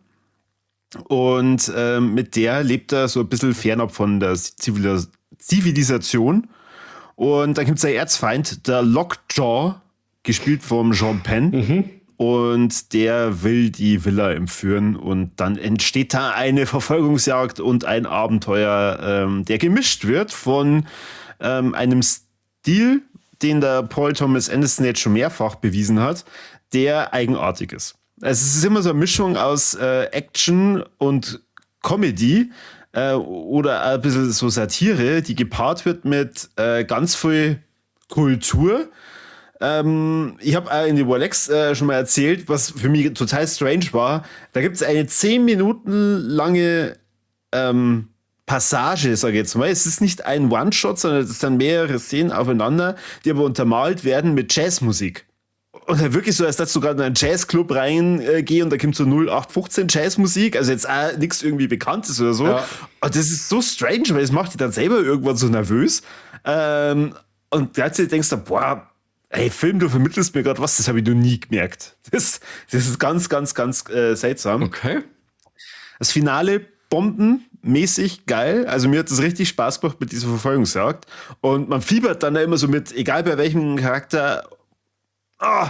Und äh, mit der lebt er so ein bisschen fernab von der Zivilis- Zivilisation. Und dann gibt es einen Erzfeind, der Lockjaw, gespielt vom Jean Penn. Mhm. Und der will die Villa entführen und dann entsteht da eine Verfolgungsjagd und ein Abenteuer, ähm, der gemischt wird von ähm, einem Stil, den der Paul Thomas Anderson jetzt schon mehrfach bewiesen hat, der eigenartig ist. Also es ist immer so eine Mischung aus äh, Action und Comedy äh, oder ein bisschen so Satire, die gepaart wird mit äh, ganz viel Kultur. Ähm, ich habe äh, in die Rolex äh, schon mal erzählt, was für mich total strange war. Da gibt es eine zehn Minuten lange ähm, Passage, sage ich jetzt mal. Es ist nicht ein One-Shot, sondern es sind mehrere Szenen aufeinander, die aber untermalt werden mit Jazzmusik. Und halt wirklich so, als dass du gerade in einen Jazzclub reingehst und da kommt so null acht fünfzehn Jazzmusik, also jetzt auch nichts irgendwie Bekanntes oder so. Ja. Und das ist so strange, weil das macht dich dann selber irgendwann so nervös. Ähm, und gleichzeitig denkst du, boah, ey, Film, du vermittelst mir gerade was, das habe ich noch nie gemerkt. Das, das ist ganz, ganz, ganz äh, seltsam. Okay. Das Finale, bombenmäßig geil. Also mir hat das richtig Spaß gemacht mit dieser Verfolgungsjagd. Und man fiebert dann da immer so mit, egal bei welchem Charakter, ah,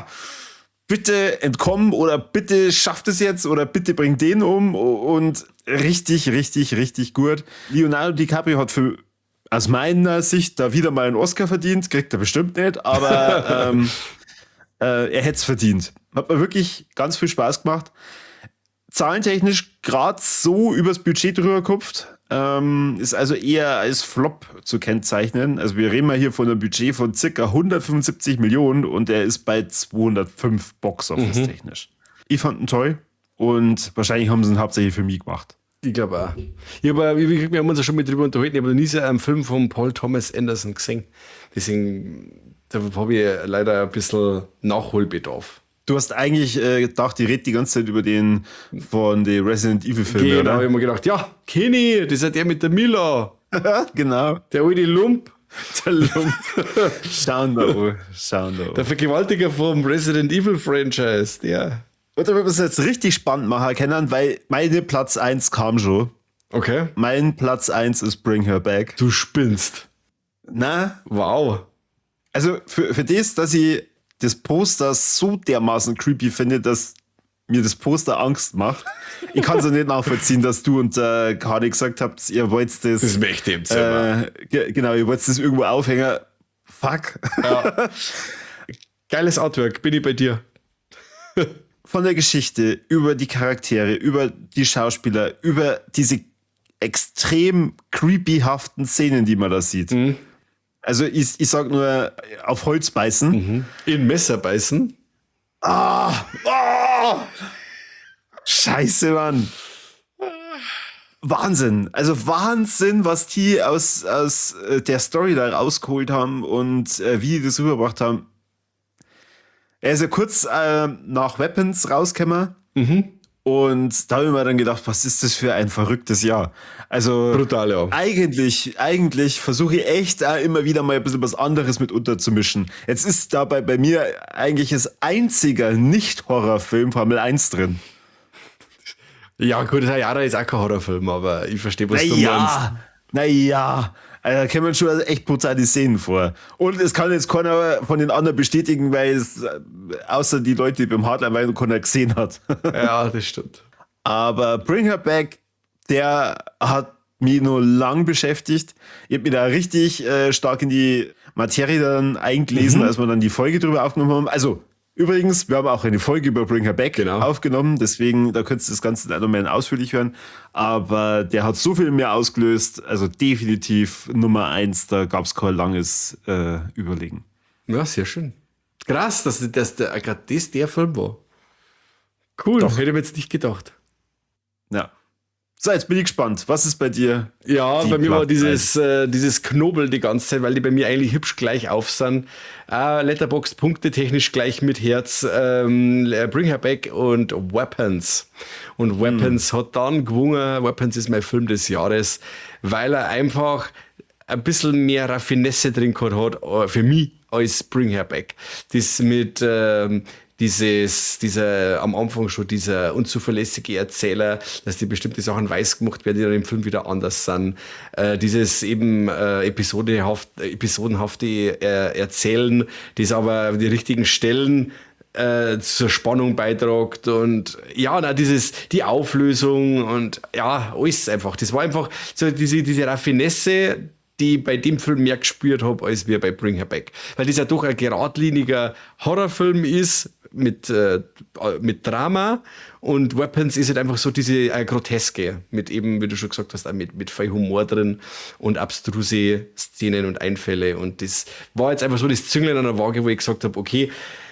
bitte entkommen oder bitte schafft es jetzt oder bitte bringt den um. Und richtig, richtig, richtig gut. Leonardo DiCaprio hat für, aus meiner Sicht da wieder mal einen Oscar verdient. Kriegt er bestimmt nicht, aber ähm, äh, er hätte es verdient. Hat mir wirklich ganz viel Spaß gemacht. Zahlentechnisch gerade so übers Budget drüber gekupft. Ähm, ist also eher als Flop zu kennzeichnen. Also wir reden mal hier von einem Budget von ca. hundertfünfundsiebzig Millionen und er ist bei zweihundertfünf Box-Office mhm. technisch. Ich fand ihn toll und wahrscheinlich haben sie ihn hauptsächlich für mich gemacht. Ich glaube auch. Ich hab, wir, wir haben uns ja schon mit drüber unterhalten, ich habe noch nie so einen Film von Paul Thomas Anderson gesehen. Deswegen da habe ich leider ein bisschen Nachholbedarf. Du hast eigentlich äh, gedacht, die redet die ganze Zeit über den von den Resident Evil Filmen, genau, oder? Genau, ich habe mir gedacht, ja, Kenny, das ist der mit der Mila. Genau. Der alte Lump. Der Lump. Schauen da an, schauen da an. Der Vergewaltiger vom Resident Evil Franchise, der. Und da wird man es jetzt richtig spannend machen können, weil meine Platz eins kam schon. Okay. Mein Platz eins ist Bring Her Back. Du spinnst. Na? Wow. Also für, für das, dass ich das Poster so dermaßen creepy finde, dass mir das Poster Angst macht. Ich kann es ja nicht nachvollziehen, dass du und äh, Kari gesagt habt, ihr wollt das... Das möchte ich im Zimmer. Äh, ge- genau, ihr wollt das irgendwo aufhängen. Fuck. Ja. Geiles Artwork, bin ich bei dir. Von der Geschichte, über die Charaktere, über die Schauspieler, über diese extrem creepyhaften Szenen, die man da sieht. Mhm. Also ich, ich sag nur, auf Holz beißen. Mhm. In Messer beißen. Ah! Oh! Scheiße, Mann. Wahnsinn. Also Wahnsinn, was die aus, aus der Story da rausgeholt haben und äh, wie die das rübergebracht haben. Er ist ja kurz äh, nach Weapons rausgekommen. Mhm. Und da habe ich mir dann gedacht, was ist das für ein verrücktes Jahr? Also brutal, ja. Eigentlich, eigentlich versuche ich echt auch immer wieder mal ein bisschen was anderes mit unterzumischen. Jetzt ist dabei bei mir eigentlich das einzige Nicht-Horrorfilm Formel eins drin. Ja gut, Hayara ist auch kein Horrorfilm, aber ich verstehe, was na du ja, meinst. Naja, da kommen man schon echt brutale Szenen vor. Und es kann jetzt keiner von den anderen bestätigen, weil es außer die Leute, die beim Hardline waren, keiner gesehen hat. Ja, das stimmt. Aber Bring Her Back, der hat mich nur lang beschäftigt. Ich habe mich da richtig äh, stark in die Materie dann eingelesen, mhm. als wir dann die Folge drüber aufgenommen haben. Also, übrigens, wir haben auch eine Folge über Bring Her Back genau. aufgenommen, deswegen, da könntest du das Ganze dann nochmal ausführlich hören. Aber der hat so viel mehr ausgelöst, also definitiv Nummer eins, da gab es kein langes äh, Überlegen. Ja, sehr schön. Krass, dass, dass der, gerade das der Film war. Cool, Doch. Hätte ich mir jetzt nicht gedacht. Ja. So, jetzt bin ich gespannt. Was ist bei dir? Ja, bei mir war dieses, äh, dieses Knobel die ganze Zeit, weil die bei mir eigentlich hübsch gleich auf sind. Äh, Letterboxd Punkte technisch gleich mit Herz. Ähm, Bring Her Back und Weapons. Und Weapons hm. hat dann gewonnen. Weapons ist mein Film des Jahres, weil er einfach ein bisschen mehr Raffinesse drin gehabt hat, für mich, als Bring Her Back. Das mit... Ähm, Dieses, dieser, am Anfang schon dieser unzuverlässige Erzähler, dass die bestimmte Sachen weiß gemacht werden, die dann im Film wieder anders sind. Äh, dieses eben äh, episodenhaft, episodenhafte äh, Erzählen, das aber die richtigen Stellen äh, zur Spannung beiträgt und ja, na, dieses, die Auflösung und ja, alles einfach. Das war einfach so diese, diese Raffinesse, die ich bei dem Film mehr gespürt habe, als wir bei Bring Her Back. Weil das ja doch ein geradliniger Horrorfilm ist, mit, äh, mit Drama, und Weapons ist halt einfach so diese äh, Groteske, mit eben, wie du schon gesagt hast, auch mit, mit viel Humor drin und abstruse Szenen und Einfälle, und das war jetzt einfach so das Zünglein an der Waage, wo ich gesagt habe, okay,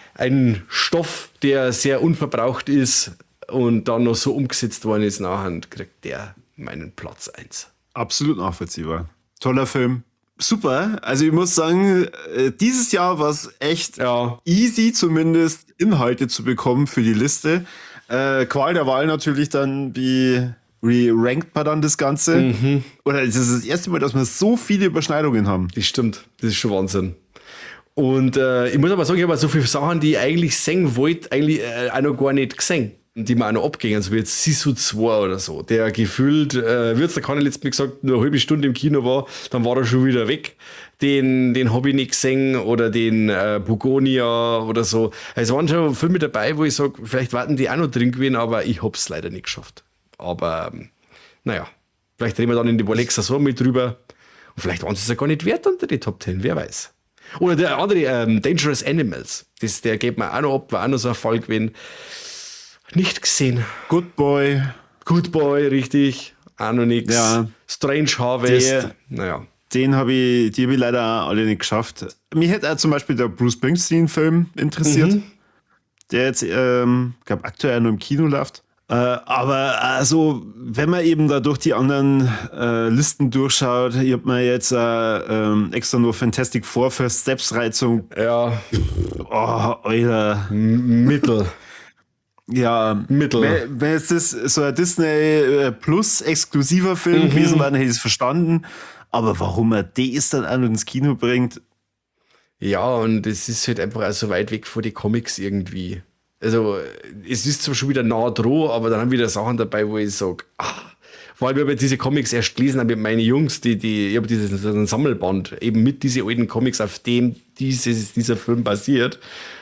ein Stoff, der sehr unverbraucht ist und dann noch so umgesetzt worden ist, nachher kriegt der meinen Platz eins. Absolut nachvollziehbar. Toller Film. Super. Also ich muss sagen, dieses Jahr war es echt Ja. easy, zumindest Inhalte zu bekommen für die Liste. Äh, Qual der Wahl natürlich dann, wie, wie rankt man dann das Ganze? Mhm. Oder das ist das erste Mal, dass wir so viele Überschneidungen haben. Das stimmt. Das ist schon Wahnsinn. Und äh, ich muss aber sagen, ich habe so viele Sachen, die ich eigentlich singen wollte, eigentlich äh, auch noch gar nicht gesehen. Die mir auch noch abgingen, so wie jetzt Sisu zwei oder so, der gefühlt, äh, wie jetzt der Kanal letztes Mal gesagt, nur eine halbe Stunde im Kino war, dann war er schon wieder weg. Den, den habe ich nicht gesehen oder den äh, Bugonia oder so. Es waren schon Filme dabei, wo ich sage, vielleicht warten die auch noch drin gewesen, aber ich habe es leider nicht geschafft. Aber ähm, naja, vielleicht reden wir dann in die Alexa so mit drüber. Und vielleicht waren sie es ja gar nicht wert unter die Top Ten, wer weiß. Oder der andere, ähm, Dangerous Animals, das, der geht mir auch noch ab, war auch noch so ein Fall gewesen. Nicht gesehen. Good Boy. Good Boy, richtig. Auch noch nichts. Ja. Strange Harvest. Der- Naja. Den habe ich, die habe ich leider auch alle nicht geschafft. Mich hätte auch zum Beispiel der Bruce Springsteen-Film interessiert, Mhm. der jetzt, ähm, ich glaube, aktuell nur im Kino läuft. Äh, aber also, wenn man eben da durch die anderen äh, Listen durchschaut, ich habe mir jetzt äh, ähm, extra nur Fantastic Four für Steps-Reizung. Ja, Oh, Alter. M- Mittel. Ja, Mittel. Wenn, wenn es das so ein Disney äh, Plus exklusiver Film gewesen wäre, dann hätte ich es verstanden. Aber warum er das dann auch noch ins Kino bringt, Ja, und es ist halt einfach auch so weit weg von den Comics irgendwie. Also, es ist zwar schon wieder nah dran, aber dann haben wieder Sachen dabei, wo ich sage, ah, vor allem, ich habe diese Comics erst gelesen habe mit meinen Jungs, die, die, ich habe dieses ein Sammelband, eben mit diesen alten Comics, auf dem dieses, dieser Film basiert.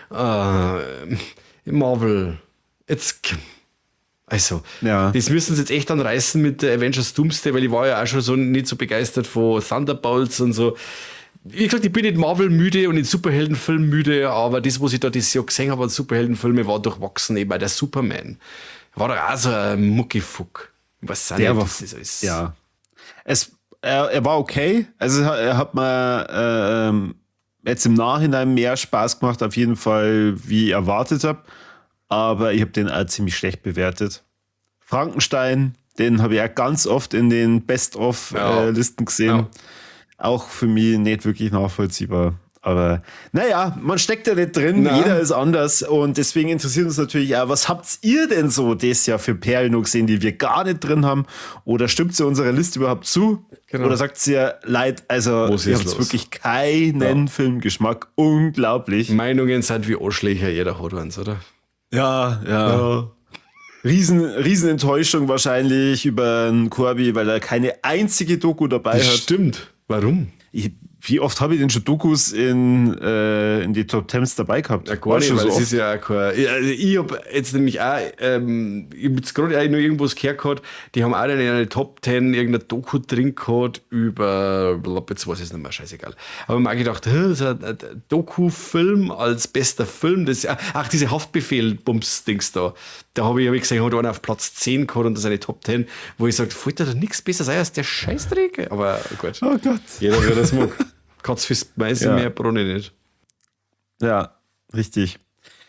Äh, Marvel, jetzt, also, Ja. das müssen sie jetzt echt dann reißen mit der Avengers Doomsday, weil ich war ja auch schon so nicht so begeistert von Thunderbolts und so. Wie gesagt, ich bin nicht Marvel müde und nicht Superheldenfilm müde, aber das, was ich da dieses Jahr gesehen habe an Superheldenfilmen, war durchwachsen. Eben auch der Superman. War doch auch so ein Muckifuck. Was der war, das ist alles. ja. Es, er, er war okay. Also er hat mir äh, ähm, jetzt im Nachhinein mehr Spaß gemacht, auf jeden Fall, wie ich erwartet habe. Aber ich habe den auch ziemlich schlecht bewertet. Frankenstein, den habe ich auch ganz oft in den Best-of-Listen Ja. gesehen. Ja. Auch für mich nicht wirklich nachvollziehbar. Aber naja, man steckt ja nicht drin, Na. jeder ist anders und deswegen interessiert uns natürlich auch, was habt ihr denn so das Jahr für Perlen noch gesehen, die wir gar nicht drin haben? Oder stimmt sie unserer Liste überhaupt zu? Genau. Oder sagt sie ja, leid, also Was ihr ist habt los? wirklich keinen Filmgeschmack. Unglaublich. Meinungen sind wie Arschlöcher, jeder hat eins, oder? Ja, ja. Riesen, riesen Enttäuschung wahrscheinlich über einen Corby, weil er keine einzige Doku dabei Das hat. stimmt. Warum? Ich, wie oft habe ich denn schon Dokus in, äh, in die Top Tens dabei gehabt? Ja, gar War nicht, schon weil so es oft. ist ja auch kein. Ich, also ich habe jetzt nämlich auch, ähm, ich habe jetzt gerade auch nur irgendwas gehört gehabt, die haben auch in einer Top Ten irgendeine Doku drin gehabt über, jetzt weiß ich es nicht mehr, scheißegal. Aber ich habe mir auch gedacht, hä, so ein ein Doku-Film als bester Film, das ist, ach, diese Haftbefehl-Bums-Dings da, da habe ich, hab ich gesehen, hat einer auf Platz zehn gehabt und das ist eine Top Ten, wo ich sage, fällt da doch nichts besser sein als der Scheißdreck? Aber gut, Oh Gott. jeder, wer das mag. Katz fürs Meise Ja. mehr Brunnen nicht. Ja, richtig.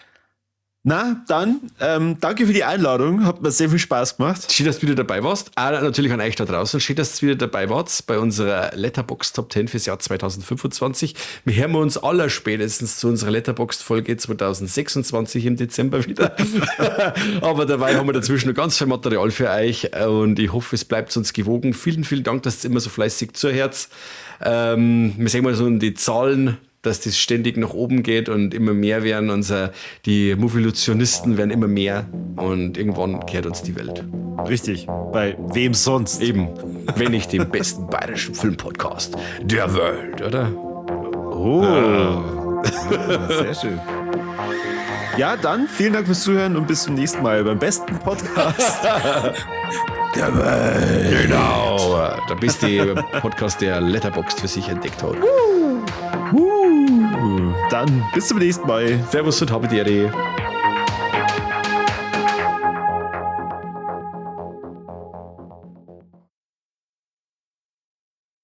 Na, dann, ähm, danke für die Einladung. Hat mir sehr viel Spaß gemacht. Schön, dass du wieder dabei warst. Auch natürlich an euch da draußen. Schön, dass ihr wieder dabei wart bei unserer Letterboxd Top Ten fürs Jahr zwanzig fünfundzwanzig. Wir hören uns aller spätestens zu unserer Letterboxd Folge zwanzig sechsundzwanzig im Dezember wieder. Aber dabei haben wir dazwischen noch ganz viel Material für euch und ich hoffe, es bleibt uns gewogen. Vielen, vielen Dank, dass ihr immer so fleißig zuhört. Ähm, wir sehen mal so die Zahlen, dass das ständig nach oben geht und immer mehr werden. Unser, die Movilutionisten werden immer mehr und irgendwann kehrt uns die Welt. Richtig. Bei wem sonst? Eben, wenn nicht dem besten bayerischen Filmpodcast der Welt, oder? Oh. Sehr schön. Ja, dann vielen Dank fürs Zuhören und bis zum nächsten Mal beim besten Podcast der Welt. Genau, der beste Podcast, der Letterboxd für sich entdeckt hat. Dann bis zum nächsten Mal. Servus und habe die Ehre.